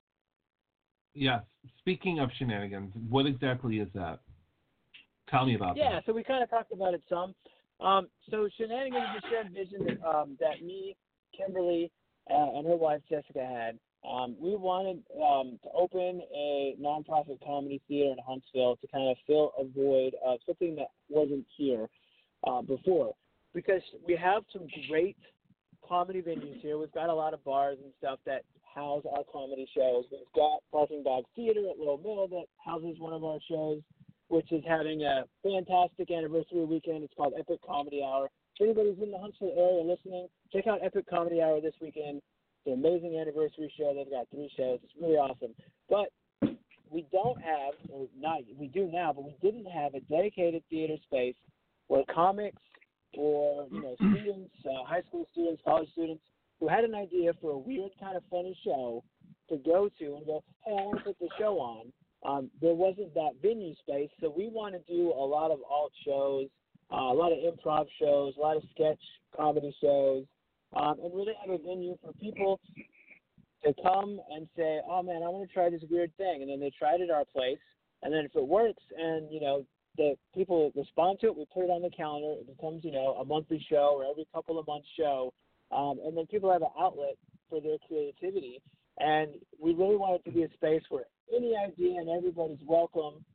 yes, speaking of shenanigans, what exactly is that? Tell me about Yeah, that. so we kind of talked about it some. So shenanigans is a shared vision that me, Kimberly, and her wife Jessica had. We wanted to open a nonprofit comedy theater in Huntsville to kind of fill a void of something that wasn't here before, because we have some great comedy venues here. We've got a lot of bars and stuff that house our comedy shows. We've got Barking Dog Theater at Little Mill that houses one of our shows, which is having a fantastic anniversary weekend. It's called Epic Comedy Hour. If anybody's in the Huntsville area listening, check out Epic Comedy Hour this weekend. It's an amazing anniversary show. They've got 3 shows. It's really awesome. But we don't have, or not, we do now, but we didn't have a dedicated theater space where comics or, students, high school students, college students who had an idea for a weird kind of funny show to go to and go, "Hey, I want to put the show on." There wasn't that venue space, so we want to do a lot of alt shows, a lot of improv shows, a lot of sketch comedy shows, and really have a venue for people to come and say, "Oh man, I want to try this weird thing," and then they tried it at our place, and then if it works, and the people respond to it, we put it on the calendar. It becomes a monthly show or every couple of months show, and then people have an outlet for their creativity. And we really want it to be a space where any idea and everybody's welcome.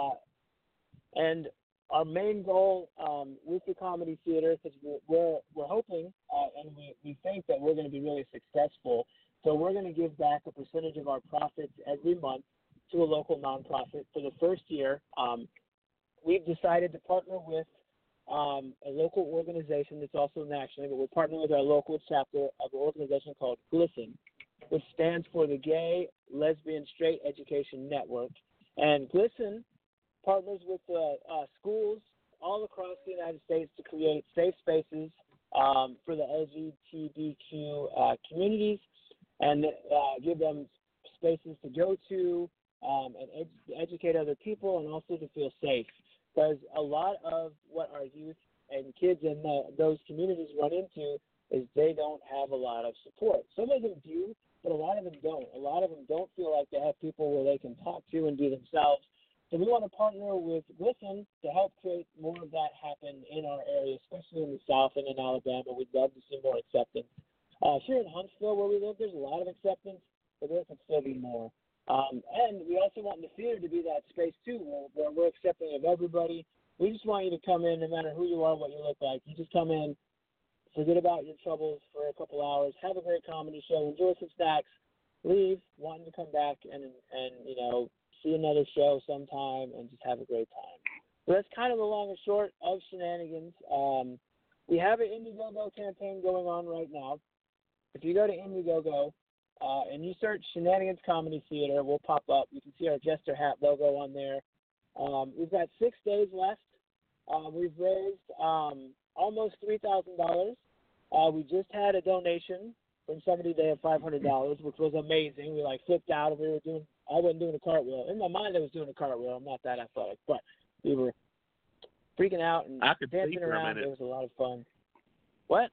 And our main goal with the comedy theater, because we're hoping and we think that we're going to be really successful. So we're going to give back a percentage of our profits every month to a local nonprofit. For the first year, we've decided to partner with a local organization that's also nationally, but we're partnering with our local chapter of an organization called GLISTEN, which stands for the Gay, Lesbian, Straight Education Network. And GLISTEN partners with schools all across the United States to create safe spaces for the LGBTQ communities and give them spaces to go to and educate other people and also to feel safe. Because a lot of what our youth and kids in those communities run into is they don't have a lot of support. Some of them do, but a lot of them don't. A lot of them don't feel like they have people where they can talk to and be themselves. So we want to partner with GLSEN to help create more of that happen in our area, especially in the South and in Alabama. We'd love to see more acceptance. Here in Huntsville, where we live, there's a lot of acceptance, but there can still be more. And we also want the theater to be that space, too, where we're accepting of everybody. We just want you to come in no matter who you are, what you look like. You just come in, forget about your troubles for a couple hours, have a great comedy show, enjoy some snacks, leave, wanting to come back and see another show sometime and just have a great time. So that's kind of the long and short of Shenanigans. We have an Indiegogo campaign going on right now. If you go to Indiegogo and you search Shenanigans Comedy Theater, we'll pop up. You can see our Jester Hat logo on there. We've got 6 days left. We've raised almost $3,000. We just had a donation from somebody. They had $500, which was amazing. We flipped out and I wasn't doing a cartwheel. In my mind, I was doing a cartwheel. I'm not that athletic, but we were freaking out and dancing around. It was a lot of fun. What?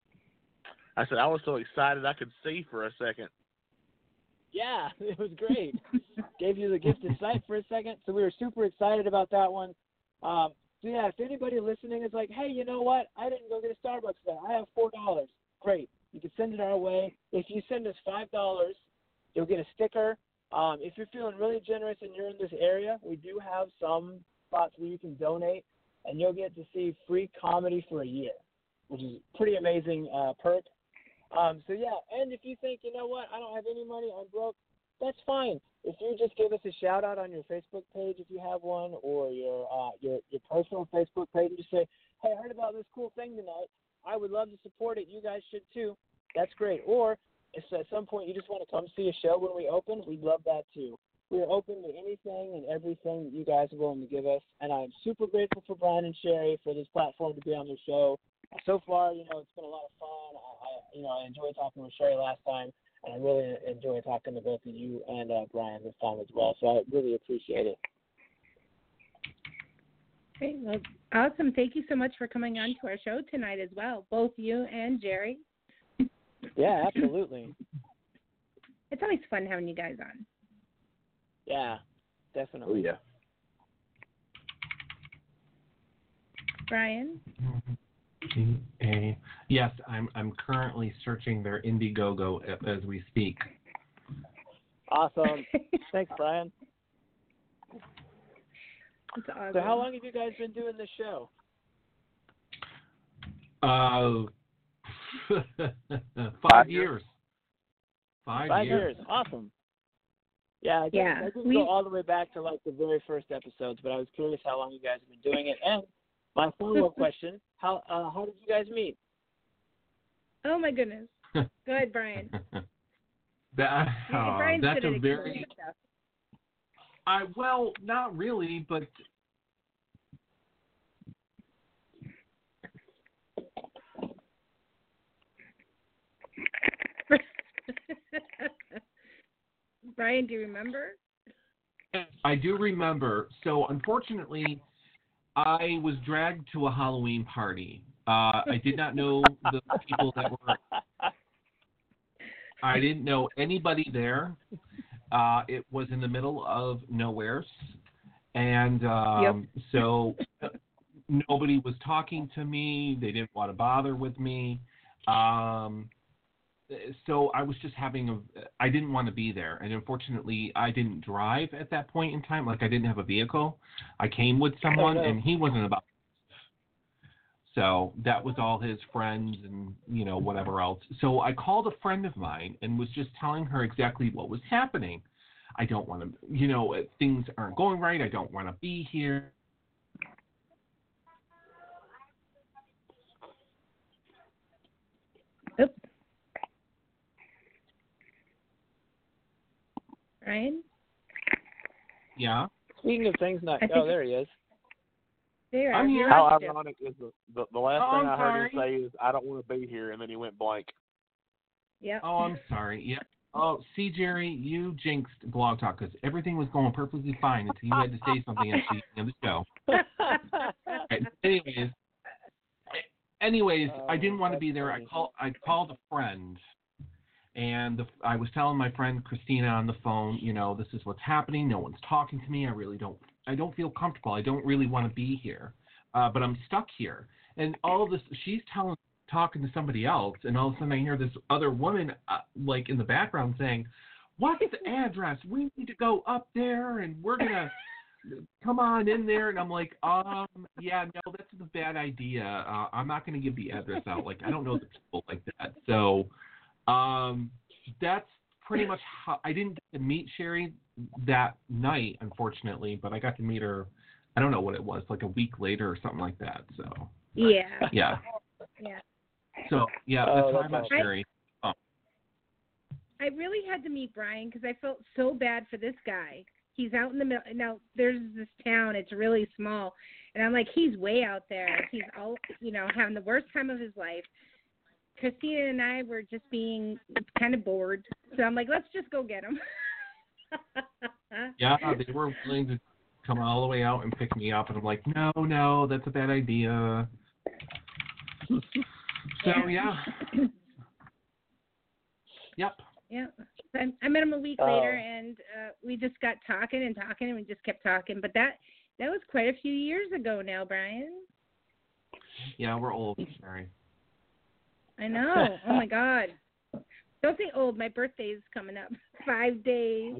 I said I was so excited I could see for a second. Yeah, it was great. Gave you the gift of sight for a second, so we were super excited about that one. So yeah, if anybody listening is like, hey, you know what? I didn't go get a Starbucks today. I have $4. Great. You can send it our way. If you send us $5, you'll get a sticker. If you're feeling really generous and you're in this area, we do have some spots where you can donate, and you'll get to see free comedy for a year, which is a pretty amazing perk. So yeah, and if you think, you know what, I don't have any money, I'm broke, that's fine. If you just give us a shout out on your Facebook page if you have one, or your personal Facebook page, and just say, hey, I heard about this cool thing tonight. I would love to support it. You guys should too. That's great. Or if at some point you just want to come see a show when we open, we'd love that too. We are open to anything and everything that you guys are willing to give us, and I'm super grateful for Brian and Sherry for this platform to be on their show. So far, it's been a lot of fun. I enjoyed talking with Sherry last time, and I really enjoy talking to both of you and Brian this time as well. So I really appreciate it. Great. Well, awesome. Thank you so much for coming on to our show tonight as well, both you and Jerry. Yeah, absolutely. It's always fun having you guys on. Yeah, definitely. Oh, yeah. Brian? Yes, I'm currently searching their Indiegogo as we speak. Awesome. Thanks, Brian. That's awesome. So how long have you guys been doing this show? 5 years. 5 years. Awesome. Yeah, I didn't go all the way back to the very first episodes, but I was curious how long you guys have been doing it. And my follow-up question, how did you guys meet? Oh, my goodness. Go ahead, Brian. That's a very... Well, not really, but... Brian, do you remember? I do remember. So, unfortunately, I was dragged to a Halloween party. I did not know the people that were... I didn't know anybody there. It was in the middle of nowhere. And so nobody was talking to me. They didn't want to bother with me. So I was just I didn't want to be there. And unfortunately, I didn't drive at that point in time. I didn't have a vehicle. I came with someone, and he wasn't about. So that was all his friends and, whatever else. So I called a friend of mine and was just telling her exactly what was happening. I don't want to, things aren't going right. I don't want to be here. Oops. Ryan? Yeah? Speaking of things not... Oh, there he is. There, I'm here. How ironic is the last thing I heard sorry. him say is, I don't want to be here, and then he went blank. Yeah. Oh, I'm sorry. Yeah. Oh, see, Jerry, you jinxed Blog Talk because everything was going perfectly fine until you had to say something at the end of the show. Right. Anyways, I didn't want to be there. I called a friend, And I was telling my friend Christina on the phone, this is what's happening. No one's talking to me. I don't feel comfortable. I don't really want to be here, but I'm stuck here. And all of this, she's talking to somebody else, and all of a sudden I hear this other woman, like in the background saying, "What's the address? We need to go up there, and we're going to come on in there." And I'm like, yeah, no, that's a bad idea. I'm not going to give the address out. Like, I don't know the people like that. So that's pretty much how I didn't get to meet Sherry that night, unfortunately, but I got to meet her, I don't know what it was, like a week later or something like that. So Yeah. Yeah. So, yeah, that's how I met Sherry. I really had to meet Brian because I felt so bad for this guy. He's out in the middle. Now, there's this town. It's really small. And I'm like, he's way out there. He's all, having the worst time of his life. Christina and I were just being kind of bored. So I'm like, let's just go get him. Yeah, they were willing to come all the way out and pick me up. And I'm like, no, that's a bad idea. So, yeah. Yep. Yeah. I met him a week later, and we just got talking, and we just kept talking. But that was quite a few years ago now, Brian. Yeah, we're old, Sherry. I know. Oh, my God. Don't say old. My birthday is coming up. 5 days.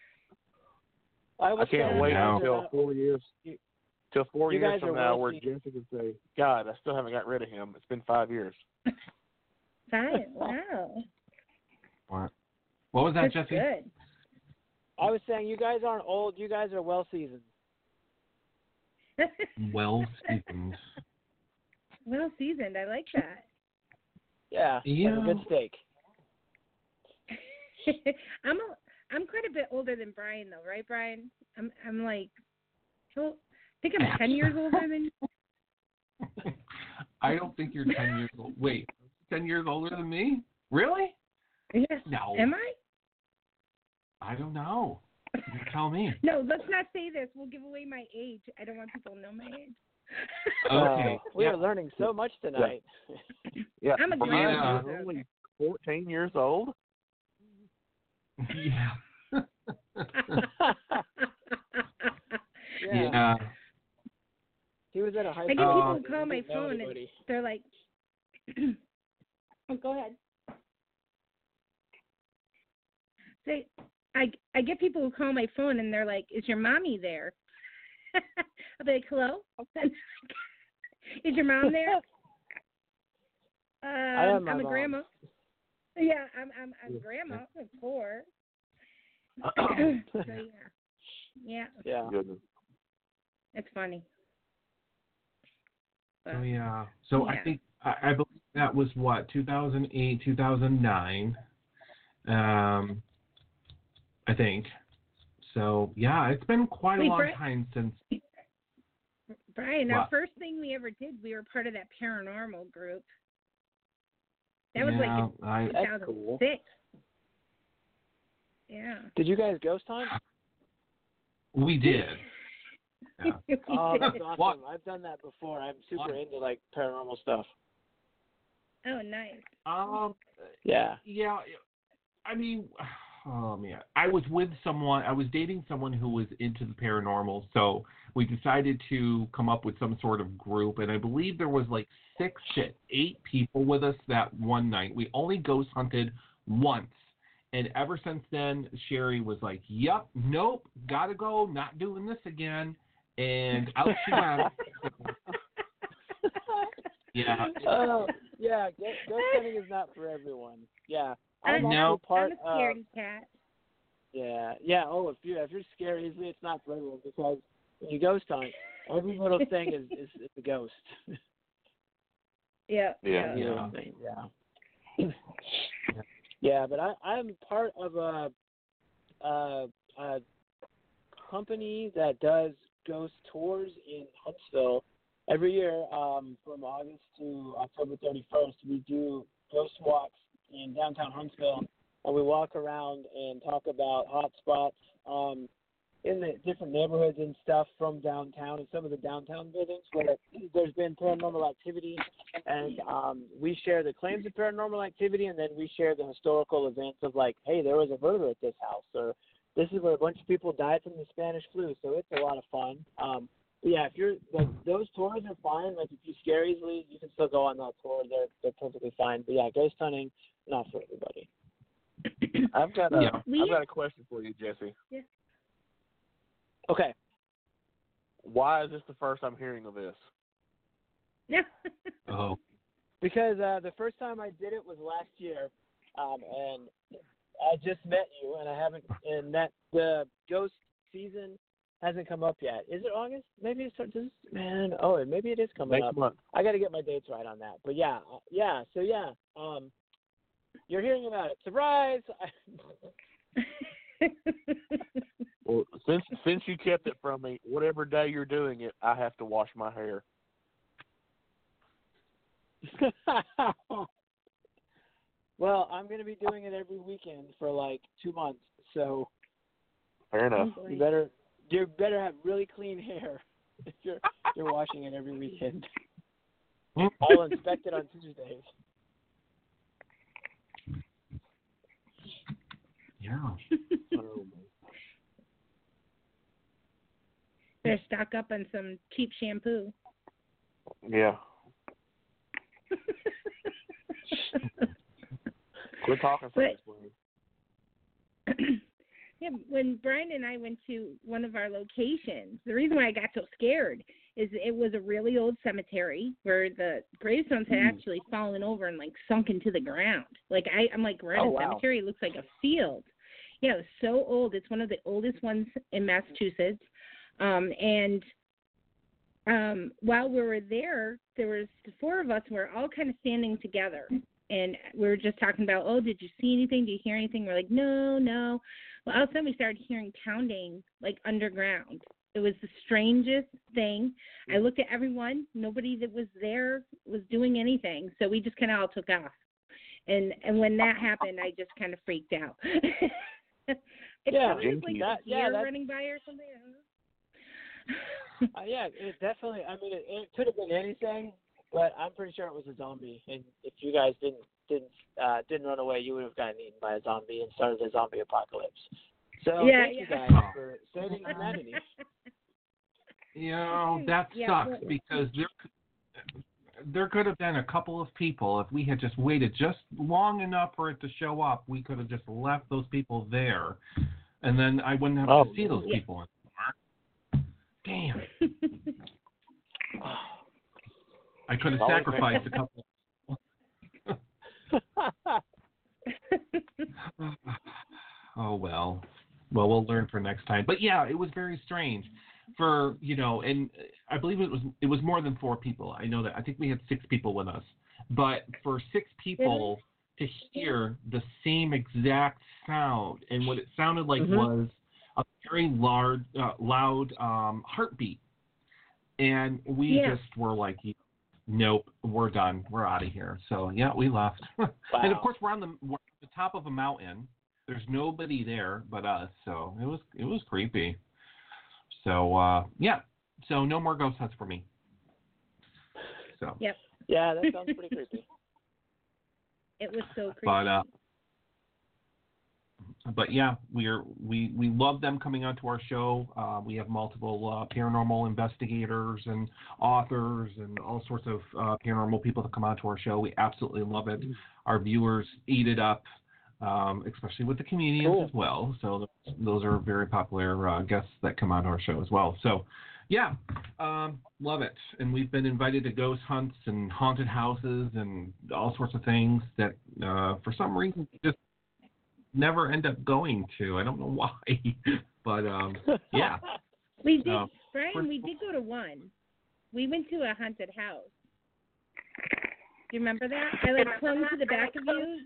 I can't wait now. until 4 years. Till 4 years from now, where wealthy. Jessica can say, "God, I still haven't got rid of him. It's been 5 years." 5? Wow. What was that, That's Jesse? good. I was saying you guys aren't old. You guys are well seasoned. Well seasoned. Well seasoned. I like that. Yeah. Yeah. Like a good steak. I'm quite a bit older than Brian, though, right, Brian? I'm like, I think I'm 10 years older than you. I don't think you're 10 years old. Wait, 10 years older than me? Really? Yeah. No. Am I? I don't know. You tell me. No, let's not say this. We'll give away my age. I don't want people to know my age. Okay. We are learning so much tonight. Yeah. I'm a grandma. You're only 14 years old. Yeah. Yeah. He was at a high I get school. people who call my phone and they're like, oh, go ahead. Say, I get people who call my phone and they're like, "Is your mommy there?" I'll be like, "Hello." Is your mom there? I'm a mom. grandma. Yeah, I'm grandma. I'm 4. So yeah. Goodness. It's funny. But, Oh, yeah. So yeah. I think, I believe that was what, 2008, 2009, I think. So, yeah, it's been quite a long time since. Brian, What? our first thing we ever did, we were part of that paranormal group. That was like in 2006. Yeah. Did you guys ghost hunt? We did. Yeah. Oh, that's awesome. What? I've done that before. I'm super into like paranormal stuff. Oh, nice. Yeah. Yeah. I mean, oh man, I was dating someone who was into the paranormal, so we decided to come up with some sort of group, and I believe there was like 6 to 8 people with us that one night. We only ghost hunted once. And ever since then, Sherry was like, "Yep, nope, gotta go, not doing this again." And out she went. Yeah. Oh, yeah. Ghost hunting is not for everyone. Yeah. I'm No. part I'm a scaredy cat. Yeah. Oh, if you're scared easily, it's not for everyone because when you ghost hunt, every little thing is a ghost. Yeah. Yeah. Yeah, but I'm part of a company that does ghost tours in Huntsville. Every year, from August to October 31st, we do ghost walks in downtown Huntsville, and we walk around and talk about hot spots. in the different neighborhoods and stuff from downtown and some of the downtown buildings where there's been paranormal activity, and we share the claims of paranormal activity, and then we share the historical events of like, hey, there was a murder at this house, or this is where a bunch of people died from the Spanish flu. So it's a lot of fun. Yeah, if you're those tours are fine. Like if you scare easily, you can still go on that tour. They're perfectly fine. But yeah, ghost hunting, not for everybody. I've got a question for you, Jesse. Yeah. Okay. Why is this the first I'm hearing of this? Yeah. Oh. Because the first time I did it was last year, and I just met you, and I haven't, and that the ghost season hasn't come up yet. Is it August? Maybe it starts. Maybe it is coming Next up. month. I got to get my dates right on that. But yeah. So yeah, you're hearing about it. Surprise! Well, since you kept it from me, whatever day you're doing it, I have to wash my hair. Well, I'm going to be doing it every weekend for like 2 months. So Fair enough. you better have really clean hair if you're washing it every weekend. I'll inspect it on Tuesdays. Yeah. Better stock up on some cheap shampoo. Yeah. Quit talking for this, please. Yeah, when Brian and I went to one of our locations, the reason why I got so scared is it was a really old cemetery where the gravestones had actually fallen over and like sunk into the ground. Like I'm like, we're at a cemetery. It looks like a field. Yeah, it was so old. It's one of the oldest ones in Massachusetts. And while we were there was 4 of us. We were all kind of standing together, and we were just talking about, oh, did you see anything? Did you hear anything? We're like, no. Well, all of a sudden we started hearing pounding like underground. It was the strangest thing. I looked at everyone. Nobody that was there was doing anything. So we just kind of all took off. And when that happened, I just kind of freaked out. It sounded like a deer running by or something. Yeah, it definitely. I mean, it could have been anything, but I'm pretty sure it was a zombie. And if you guys didn't run away, you would have gotten eaten by a zombie and started the zombie apocalypse. So thank you guys for saving humanity. You know, that sucks because there could have been a couple of people, if we had just waited just long enough for it to show up, we could have just left those people there, and then I wouldn't have to see those people anymore. Damn. I could have sacrificed a couple. Oh, well. Well, we'll learn for next time. But yeah, it was very strange. For, and I believe it was more than 4 people. I know that. I think we had 6 people with us. But for 6 people to hear the same exact sound, and what it sounded like was a very loud heartbeat. And we just were like, nope, we're done. We're out of here. So, yeah, we left. Wow. And, of course, we're on the top of a mountain. There's nobody there but us. So it was creepy. So, so no more ghost hunts for me. So. Yep. Yeah, that sounds pretty creepy. It was so creepy. But yeah, we love them coming onto our show. We have multiple paranormal investigators and authors and all sorts of paranormal people that come onto our show. We absolutely love it. Our viewers eat it up. Especially with the comedians as well. So those are very popular guests that come on our show as well. So, yeah, love it. And we've been invited to ghost hunts and haunted houses and all sorts of things that for some reason just never end up going to. I don't know why. But, yeah. We did, Brian, we did go to one. We went to a haunted house. Do you remember that? I clung to the back of you.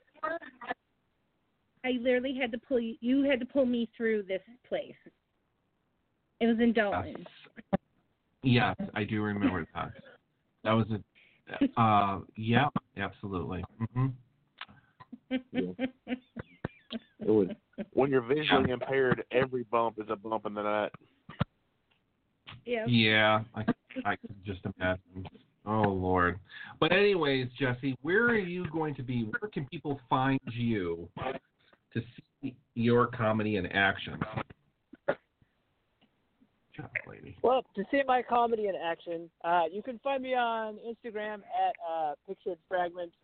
I literally had to pull you. You had to pull me through this place. It was in Dalton. Yes, I do remember that. That was yeah, absolutely. Mm-hmm. When when you're visually impaired, every bump is a bump in the night. Yeah. Yeah, I can just imagine. Oh, Lord. But anyways, Jesse, where are you going to be? Where can people find you to see your comedy in action? Lady. Well, to see my comedy in action, you can find me on Instagram at Pictured Fragments.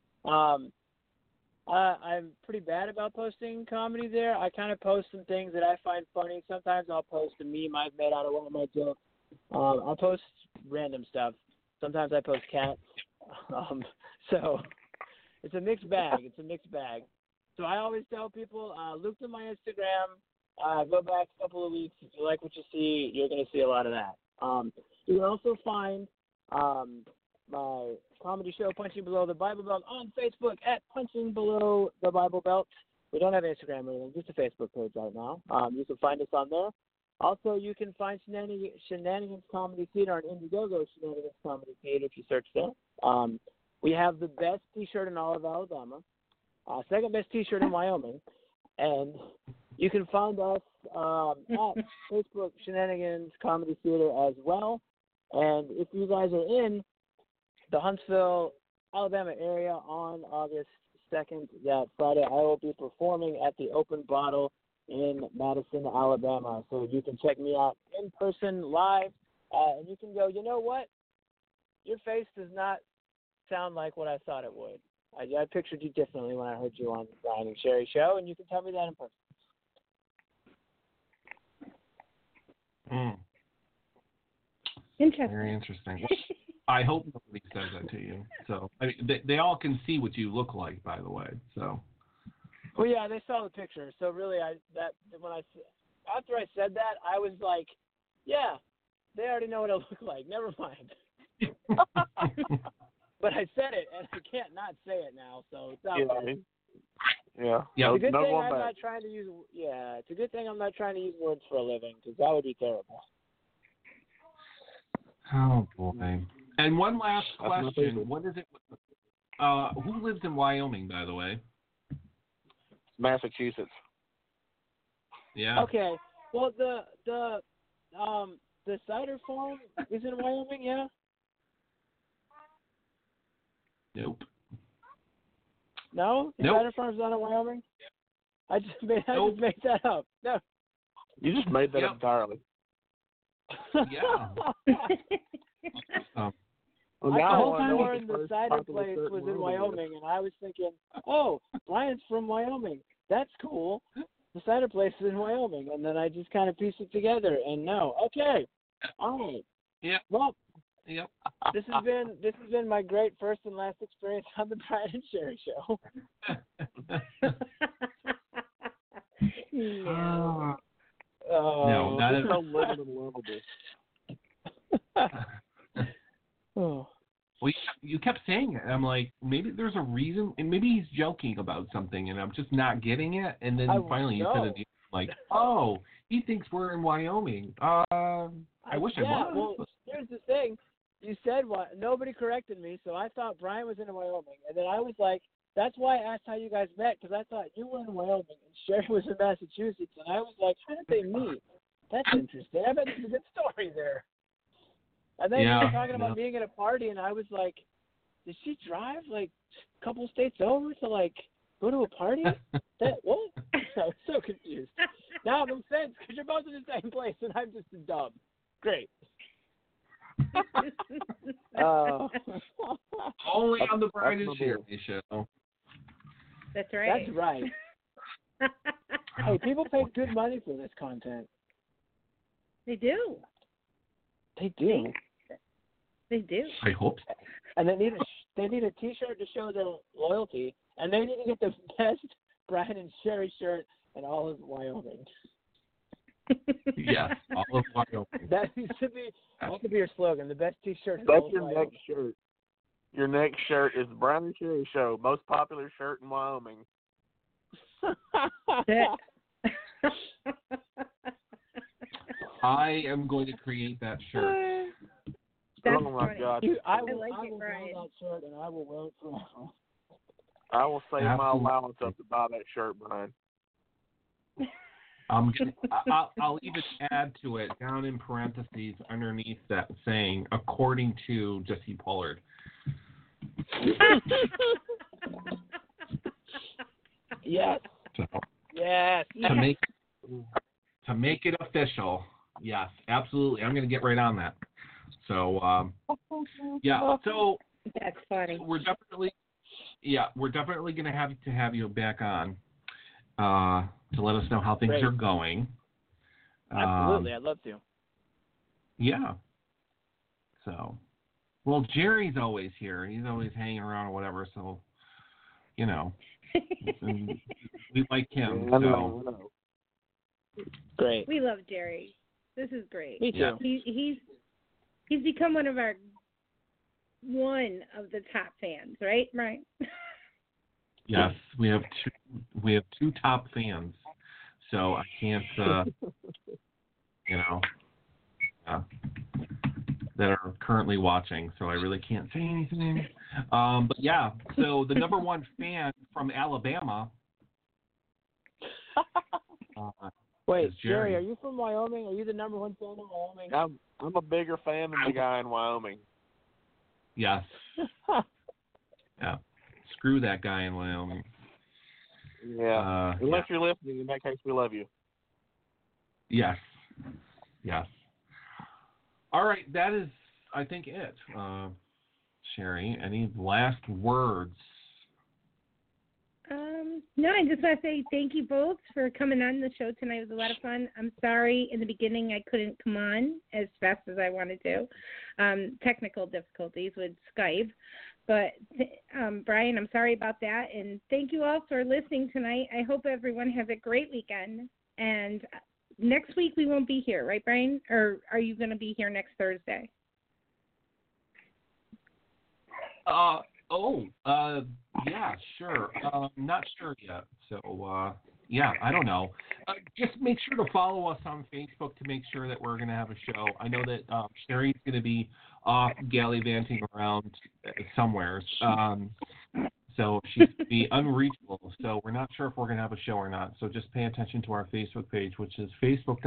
I'm pretty bad about posting comedy there. I kind of post some things that I find funny. Sometimes I'll post a meme I've made out of one of my jokes. I'll post random stuff. Sometimes I post cats. So it's a mixed bag. So I always tell people, look to my Instagram. Go back a couple of weeks. If you like what you see, you're going to see a lot of that. You can also find my comedy show, Punching Below the Bible Belt, on Facebook at Punching Below the Bible Belt. We don't have Instagram or anything, just a Facebook page right now. You can find us on there. Also, you can find Shenanigans Comedy Theater on Indiegogo, Shenanigans Comedy Theater, if you search there. We have the best T-shirt in all of Alabama, second best T-shirt in Wyoming, and you can find us at Facebook, Shenanigans Comedy Theater as well. And if you guys are in the Huntsville, Alabama area on August 2nd, that Friday, I will be performing at the Open Bottle in Madison, Alabama. So you can check me out in person, live, and you can go, you know what? Your face does not sound like what I thought it would. I pictured you differently when I heard you on the Brian and Sherry show, and you can tell me that in person. Interesting. Very interesting. I hope nobody says that to you. So I mean, they all can see what you look like, by the way. So. Well, yeah, they saw the picture. So really, after I said that, I was like, yeah, they already know what I look like. Never mind. But I said it, and I can't not say it now. So it's out there. Yeah. It's a good thing I'm not trying to use. Yeah, it's a good thing I'm not trying to use words for a living, because that would be terrible. Oh boy! And one last question: what is it? Who lives in Wyoming, by the way? Massachusetts. Yeah. Okay. Well, the cider farm is in Wyoming, yeah. Nope. No, the Nope. cider farm's not in Wyoming. I just made that up. No. You just made that up entirely. Yeah. I thought Lauren, the cider place, was in Wyoming, and I was thinking, oh, Brian's from Wyoming. That's cool. The cider place is in Wyoming, and then I just kind of pieced it together. And no, okay, all right. Yeah. Well, Yep. this has been my great first and last experience on the Brian and Sherry show. No. No, not at so living and lovable. Oh. Well, you kept saying it. I'm like, maybe there's a reason, and maybe he's joking about something, and I'm just not getting it. And then finally you said it, like, oh, he thinks we're in Wyoming. I wish I was. Well, here's the thing. You said nobody corrected me, so I thought Brian was in Wyoming. And then I was like, that's why I asked how you guys met, because I thought you were in Wyoming and Sherry was in Massachusetts. And I was like, how did they meet? That's interesting. I bet there's a good story there. And then you were talking about being at a party, and I was like, did she drive like a couple states over to like go to a party? What? I was so confused. Now it makes sense because you're both in the same place, and I'm just a dumb. Great. Only on the Brian and Sherry show. That's right. That's right. Hey, people pay good money for this content. They do. They do. They do. I hope so. And they need a T-shirt to show their loyalty, and they need to get the best Brian and Sherry shirt in all of Wyoming. Yes, all of Wyoming. That could be your slogan. The best T-shirt. That's your next shirt. Your next shirt is the Brian and Sherry Show, most popular shirt in Wyoming. I am going to create that shirt. That's oh my funny. God! I will like it, wear Brian. that shirt, and I will wear it forever. I will save my Absolutely. allowance up to buy that shirt, Brian. I'll even add to it down in parentheses underneath that saying, according to Jesse Pollard. Yes. So, Yes. to make it official, yes, absolutely. I'm going to get right on that. So, yeah. So That's funny. we're definitely going to have you back on to let us know how things Great. are going. Absolutely, I'd love to. Yeah. So, well, Jerry's always here. He's always hanging around or whatever. So, you know, we like him. So, Great. We love Jerry. This is great. Me too. Yeah. He's become one of the top fans, right? Right. yes, we have two top fans. So I can't, that are currently watching. So I really can't say anything. But yeah, so the number one fan from Alabama. Wait, is Jerry. Jerry, are you from Wyoming? Are you the number one fan of Wyoming? I'm a bigger fan than the guy in Wyoming. Yes. Yeah. Screw that guy in Wyoming. Yeah. Unless you're listening, in that case, we love you. Yes. Yes. All right, that is, I think, it. Sherry, any last words? No, I just want to say thank you both for coming on the show tonight. It was a lot of fun. I'm sorry in the beginning I couldn't come on as fast as I wanted to. Technical difficulties with Skype. But, Brian, I'm sorry about that. And thank you all for listening tonight. I hope everyone has a great weekend. And next week we won't be here, right, Brian? Or are you going to be here next Thursday? Yeah, sure. Not sure yet. So, yeah, I don't know. Just make sure to follow us on Facebook to make sure that we're going to have a show. I know that Sherry's going to be off gallivanting around somewhere. So she's going to be unreachable. So we're not sure if we're going to have a show or not. So just pay attention to our Facebook page, which is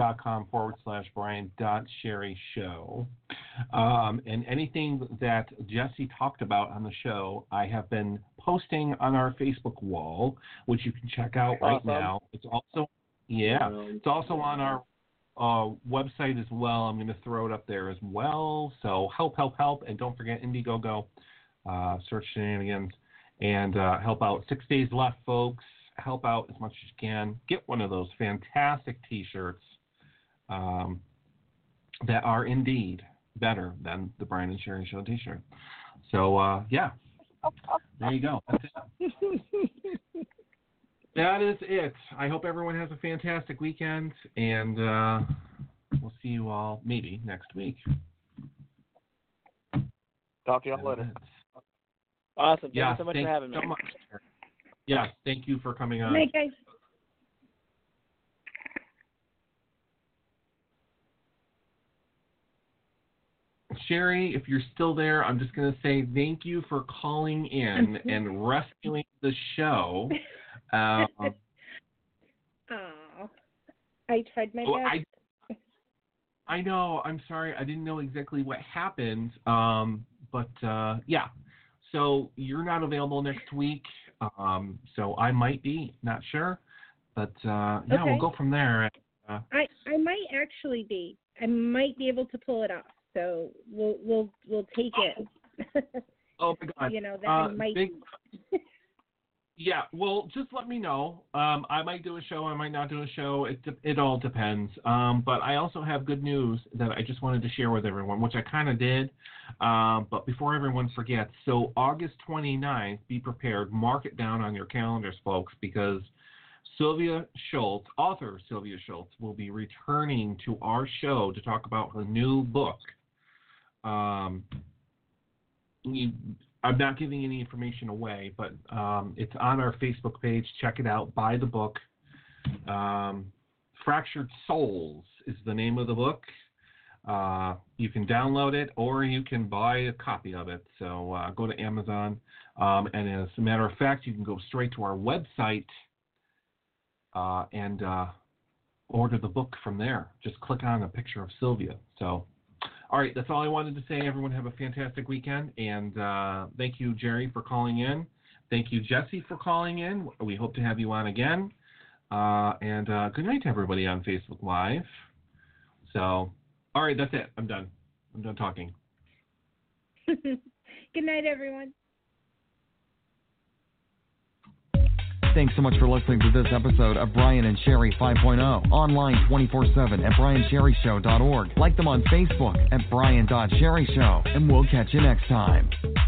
facebook.com/Brian.SherryShow. And anything that Jesse talked about on the show, I have been posting on our Facebook wall, which you can check out right now. It's also, it's also on our website as well. I'm going to throw it up there as well. So help. And don't forget Indiegogo. Search Shenanigans. And help out. 6 days left, folks. Help out as much as you can. Get one of those fantastic T-shirts that are indeed better than the Brian and Sherry Show T-shirt. So, yeah. There you go. That's it. That is it. I hope everyone has a fantastic weekend, and we'll see you all maybe next week. Talk to y'all later. Awesome. Thank you so much for having me. So much. Yes, thank you for coming on. Night, guys. Sherry, if you're still there, I'm just going to say thank you for calling in and rescuing the show. I tried my best. I know. I'm sorry. I didn't know exactly what happened. But yeah. So you're not available next week. So I might be. Not sure. But yeah, okay. We'll go from there. I might actually be. I might be able to pull it off. So we'll take it. Oh my God! You know that I might. Yeah, well, just let me know. I might do a show. I might not do a show. It all depends. But I also have good news that I just wanted to share with everyone, which I kind of did. But before everyone forgets, so August 29th, be prepared. Mark it down on your calendars, folks, because Sylvia Schultz, author Sylvia Schultz, will be returning to our show to talk about her new book. I'm not giving any information away, but it's on our Facebook page. Check it out. Buy the book. Fractured Souls is the name of the book. You can download it or you can buy a copy of it. So go to Amazon. And as a matter of fact, you can go straight to our website, and order the book from there. Just click on a picture of Sylvia. So, all right, that's all I wanted to say. Everyone have a fantastic weekend, and thank you, Jerry, for calling in. Thank you, Jesse, for calling in. We hope to have you on again. And good night to everybody on Facebook Live. So, all right, that's it. I'm done. I'm done talking. Good night, everyone. Thanks so much for listening to this episode of Brian and Sherry 5.0. Online 24/7 at BrianSherryShow.org. Like them on Facebook at Brian.Sherry Show. And we'll catch you next time.